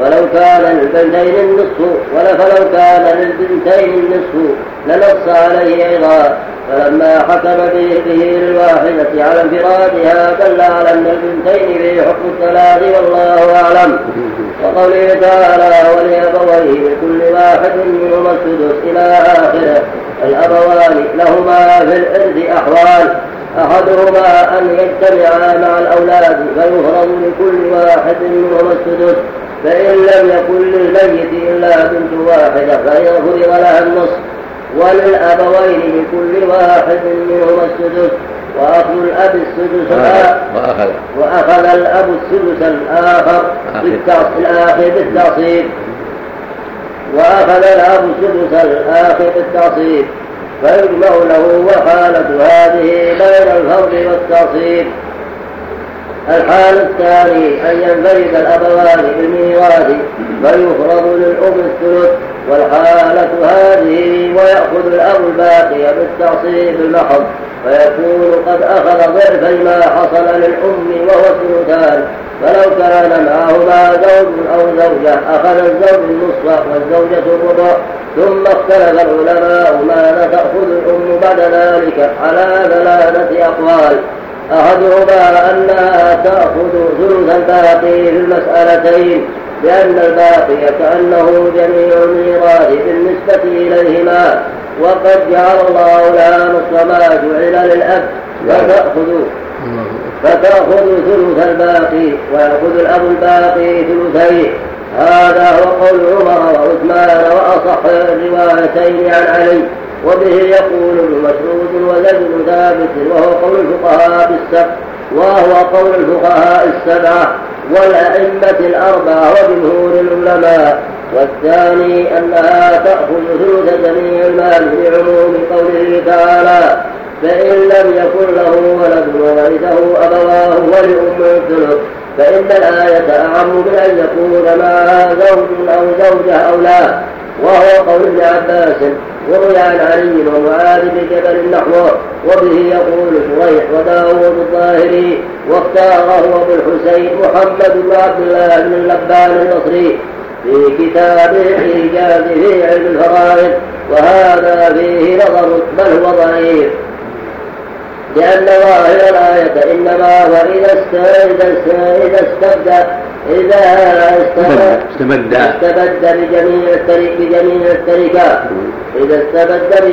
النصف فلو كان للبنتين النصف لنص عليه أيضا. فلما حكم به للواحدة على انفرادها دل على أن البنتين في حكم 3 والله أعلم. وقوله تعالى ولأبويه لكل واحد منهما السدس إلى آخره. الأبوان لهما في الإرث أحوال أحدهما أن يجتمعا مع الأولاد فيفرض لكل واحد منهما السدس فإن لم يكن للميت إلا بنت واحدة فإن فرض لها النصف. وللأبوين لكل واحد منهما السدس وأخذ الأب السدس وأخذ الأب السدس الآخر بالتعصيب وأخذ الأب السدس الآخر بالتعصيب فيجمع له. وحالة هذه بين الفرض والتعصيب. الحال الثاني أن ينفرد الأبوان بالميراث فيفرض للأم الثلث والحالة هذه ويأخذ الأب الباقي بالتعصيب المحض، فيكون قد أخذ ضعفي ما حصل للأم وهو الثلثان. فلو كان معهما زوج أو زوجة أخذ الزوج النصف والزوجة الربع. ثم اختلف العلماء ماذا تأخذ الأم بعد ذلك على 3 أقوال. أحدهما أنها تأخذ ثلث الباقي في المسألتين، لأن الباقي كأنه جميع الميراث بالنسبة إليهما، وقد جعل الله لها نصف ما جعل للأب، فتأخذ ثلث الباقي ويأخذ الأب الباقي ثلثيه. هذا هو قول عمر وعثمان وأصح الروايتين عن علي، وبه يقول ابن مسعود وزيد بن ثابت، وهو قول الفقهاء السبعة والأئمة الأربعة وجمهور العلماء. والثاني أنها تأخذ ثلث جميع المال لعموم قوله تعالى: فإن لم يكن له ولد وورثه أبواه ولأم الثلث، فإن الآية أعم من أن يكون معها زوج أو زوجة أو لا، وهو قول ابن عباس. وروي عن علي ومعاذ بن جبل نحوه، وبه يقول شريح وداود الظاهري، واختاره أبو الحسين محمد بن عبد الله بن اللبان البصري في كتابه الإيجاز في علم الفرائض، وهذا فيه نظر بل هو ضعيف، لأن ظاهر الآية إنما هو استبد بجميع التركات، إذا استبد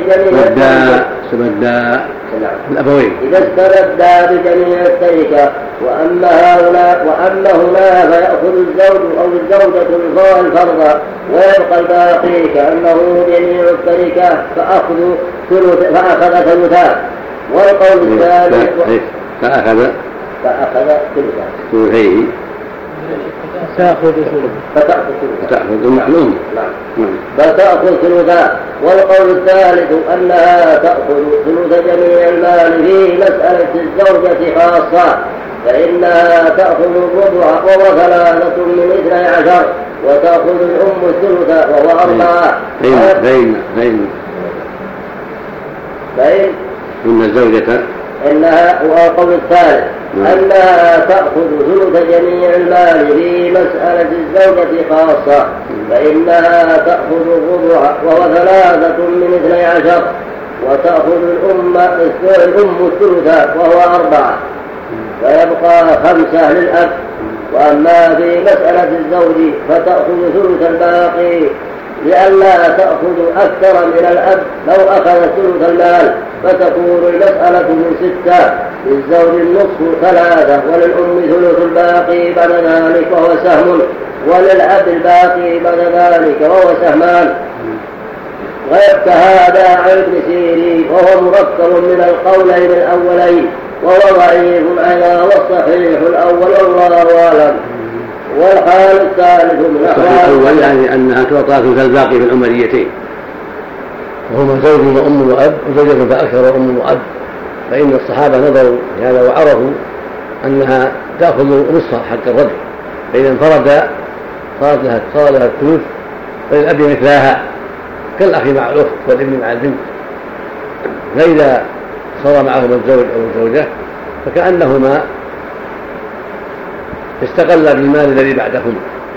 بجميع التركة. وأما هنا فيأخذ الزوج أو الزوجة الفرض ويبقى الباقي كأنه جميع التركة، فأخذ ثلثان. والقول الثالث فأخذ ثلثيه فتأخذ ثلثا. والقول الثالث أنها تأخذ ثلث جميع المال في مسألة الزوجة خاصة، فإنها تأخذ الربع وهو 3 من 12، وتأخذ الأم الثلث وهو 4. إن الزوجة إنها وقول الثالث أنها تأخذ ثلث جميع المال في مسألة الزوجة خاصة، فإنها تأخذ الربع وهو 3 من 12، وتأخذ الأم الثلث وهو 4، فيبقى 5 للأب. وأما في مسألة الزوج فتأخذ ثلث الباقي، لئلا تأخذ أكثر من الأب. لو أخذ ثلث المال فتكون المسألة من 6، للزوج النصف 3، وللأم ثلث الباقي بعد ذلك وهو سهم، وللأب الباقي بعد ذلك وهو سهمان. ويبقى هذا عن ابن سيرين، وهو مركب من القولين الأولين، وهو ضعيف أيضا، والصحيح الأول والله أعلم. والحال الثالث من الأول يعني أنها تعطى ثلث الباقي في العمريتين، وهما زوج وأم وأب، وزوجة فأكثر وأم وأب. فإن الصحابة نظروا هذا وعرفوا أنها تأخذ نصف حق الرجل، فإذا انفرد صار لها الثلث، فللأب مثلها كالأخ مع الأخت والابن مع البنت. فإذا صار معهما الزوج أو الزوجة فكأنهما استقل بالمال الذي بعدهما.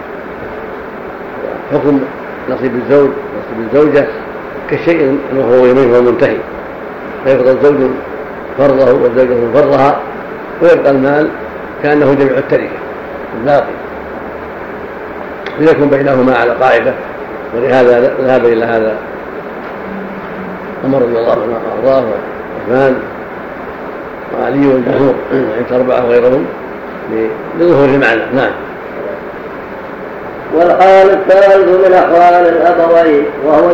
حكم نصيب الزوج نصيب الزوجة كشيء وهو يمين منتهي، فيفضل الزوج فرضه والزوجة فرضها، ويبقى المال كأنه جميع التركة الباقي، ليكون بينهما على قاعدة. ولهذا ذهب إلى هذا عمر رضي الله عنه وأرضاه وعثمان وعلي والجمهور عند 4 وغيرهم لظهور المعنى. نعم. والحال الثالث من أحوال الأبوين وهو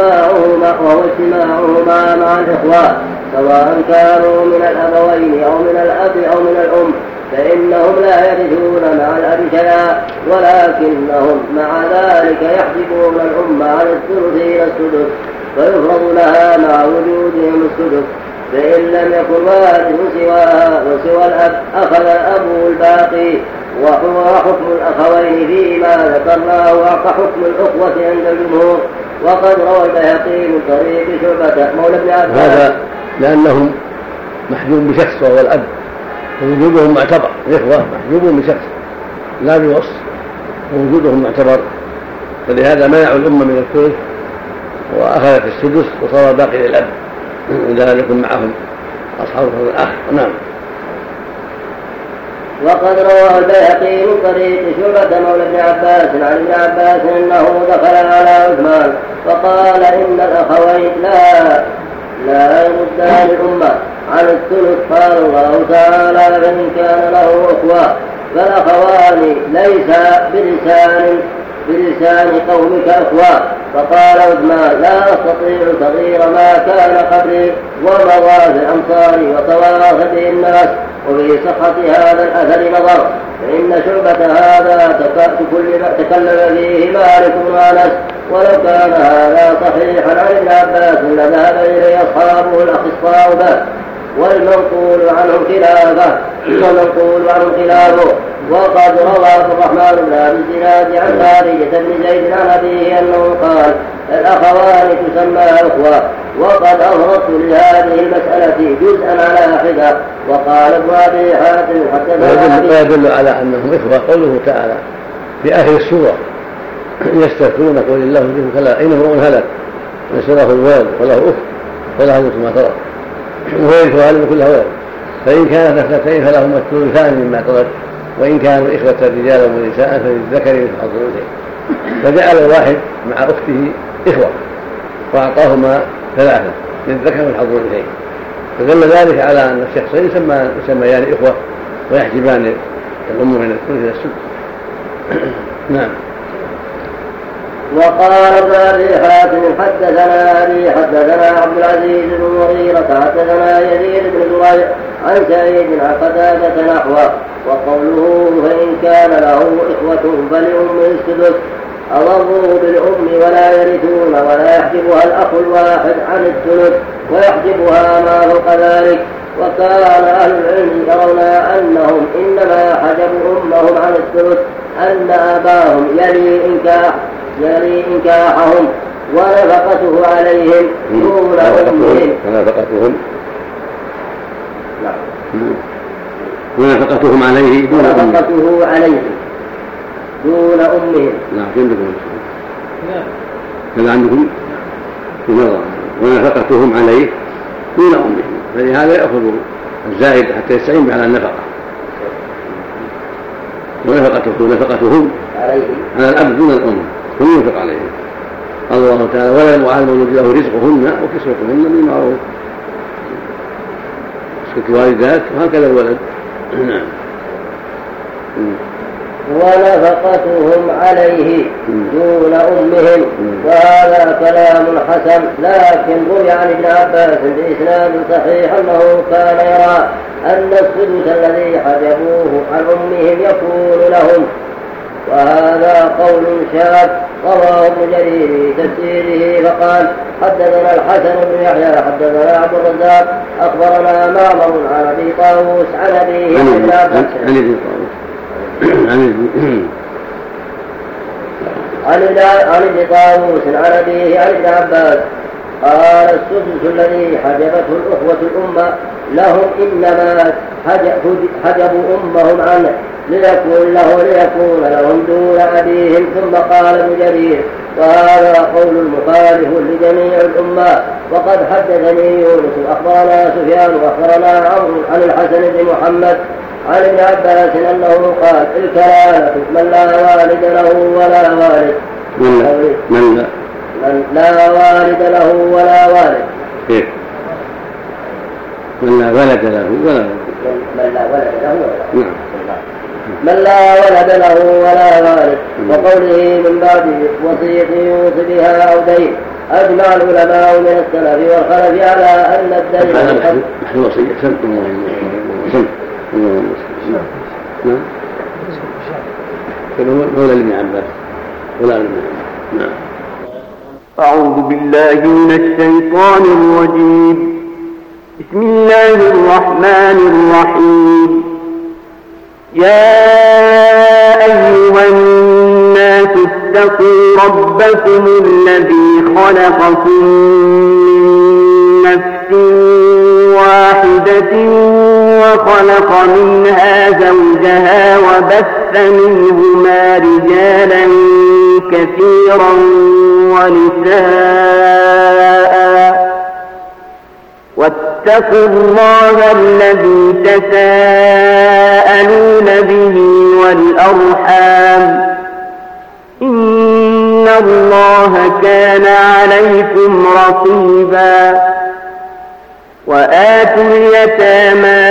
اجتماعهما مع الإخوان، سواء كانوا من الأبوين أو من الأب أو من الأم، فإنهم لا يرثون مع الأب شيئا، ولكنهم مع ذلك يحجبون الأم عن الثلث إلى السدس، فيفرض لها مع وجودهم السدس. فإن لم يكن وارث سواها وسوى الأب أخذ الأب الباقي، وهو حكم الأخوين فيما ذكرناه كحكم الأخوة عند الجمهور. وقد روى البيهقي من طريق شعبة مولى ابن عباس. هذا لأنهم محجوب بشخص وهو الأب، ووجودهم معتبر. الإخوة محجوبون بشخص لا بوصف، ووجودهم معتبر، فلهذا منعوا الأمة من الثلث وأخذت السدس وصار باقي للأب، إذا لم يكن معهم أصحاب الأخ. نعم. وقد روى البيهقي من طريق شعبة مولى ابن عباس عن ابن عباس انه دخل على عثمان فقال ان الاخوين لا يردان الامه عن الثلث. قال الله تعالى فان كان له اخوه فالاخوان ليس بلسان قومك اخوه. فقال عثمان لا استطيع تغيير ما كان قبلي ومضى في الامصار وتواصل به الناس. وفي صحة هذا الأثر نظر، فإن شعبة هذا تكلم فيه مالك بن أنس، ولو كان هذا صحيحا عن ابن عباس لذهب إليه أصحابه الأخصاء به، والمنقول عنهم خلافه. وقد روى عبد الرحمن بن أبي الزناد عن خارجة بن زيد عن أبيه أنه قال الأخوان تسمى أخوة. وقد أظهرت لهذه المسألة جزءا على حدة. وقال ابن أبي حاتم حدثنا يدل على أنهم إخوة قوله تعالى في آخر السورة يستفتون قل الله يهديكم كلا إن امرؤ هلك ليس له ولد وله أخت فله نصف ما ترك ويرث هذا كله ولد، فإن كانت اثنتين فلهما الثلثان مما ترك، وإن كانوا إخوة رجالا ونساء فللذكر مثل حظ الأنثيين. فجعل الواحد مع أخته إخوة وأعطاهما ثلاثة للذكر مثل حظ الأنثيين، فدل ذلك على أن الشخصين يسميان إخوة ويحجبان الأم من الثلث إلى السدس. نعم. وقال ابن أبي حاتم حدثنا عبد العزيز بن مغيرة حدثنا يزيد بن زريع عن سعيد عن قتادة نحوه. وقوله فإن كان له إخوة فلأمه السدس أضروا بالأم ولا يرثون ولا يحجبها الأخ الواحد عن الثلث ويحجبها ما فوق ذلك. وكان أهل العلم يرون أنهم إنما حجبوا أمهم عن الثلث أن أباهم يلي إنكاحهم ونفقته عليهم دون أمهم. ونفقتهم عليه دون أمهم. نعم. كذا عندكم ونفقتهم عليه دون أمهم، فلهذا يأخذ الزائد حتى يستعين على النفقة. ونفقتهم على الأب دون الأم هم ينفق عليهم. قال الله تعالى ولا يبغى على المولود له رزقهن وكسوتهن بالمعروف. اسكت الوالدات وهكذا الولد. ونفقتهم عليه دون أمهم. وهذا كلام حسن، لكن روي عن ابن عباس بإسناد صحيح أنه كان يرى أن السدس الذي حجبوه عن أمهم يكون لهم، وهذا قول شاذ. رواه ابن جرير في تفسيره فقال حدثنا الحسن بن يحيى حدثنا عبد الرزاق أخبرنا معمر عن أبي طاووس عن أبيه عن ابن عباس عن ابن طاووس عن أبيه عن ابن عباس قال السدس الذي حجبته الأخوة الأمة لهم إنما حجبوا أمهم عنه ليكون لهم دون أبيهم. ثم قال ابن جرير وهذا قول المخالف لجميع الأمة. وقد حدثني يونس أخبرنا سفيان وأخبرنا عمرو عن الحسن بن محمد عن ابن عباس أنه قال الكلالة من لا والد له ولا والد من لا والد له ولا والد من لا ولد له ولا من لا ولد له ولا والد. وقوله من بعد وصية يوصي بها أو دين أجمع العلماء من السلف والخلف على أن الدين نحن وصية سم نعم مولى ابن عباس ولا ابن عباس. نعم. أعوذ بالله من الشيطان الرجيم. بسم الله الرحمن الرحيم. يا أيها الناس اتقوا واتقوا ربكم الذي خلقكم من نفس واحدة وخلق منها زوجها وبث منهما رجالا كثيرا ونساء واتقوا الله الذي تساءلون به والأرحام إن الله كان عليكم رقيبا وآتوا اليتامى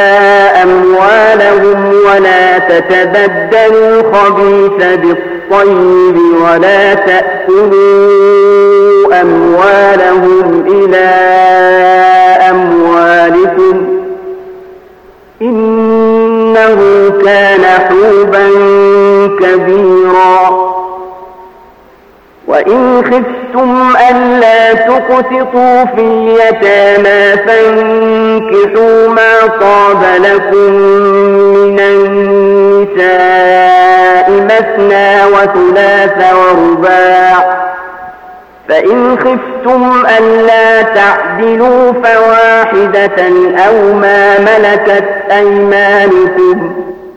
أموالهم ولا تتبدلوا الخبيث بالطيب ولا تأكلوا أموالهم إلى أموالكم إنه كان حوبا كبيرا وإن خفتم ألا تقسطوا في اليتامى فانكحوا ما طاب لكم من النساء مثنى وثلاث ورباع فإن خفتم ألا تعدلوا فواحدة أو ما ملكت أيمانكم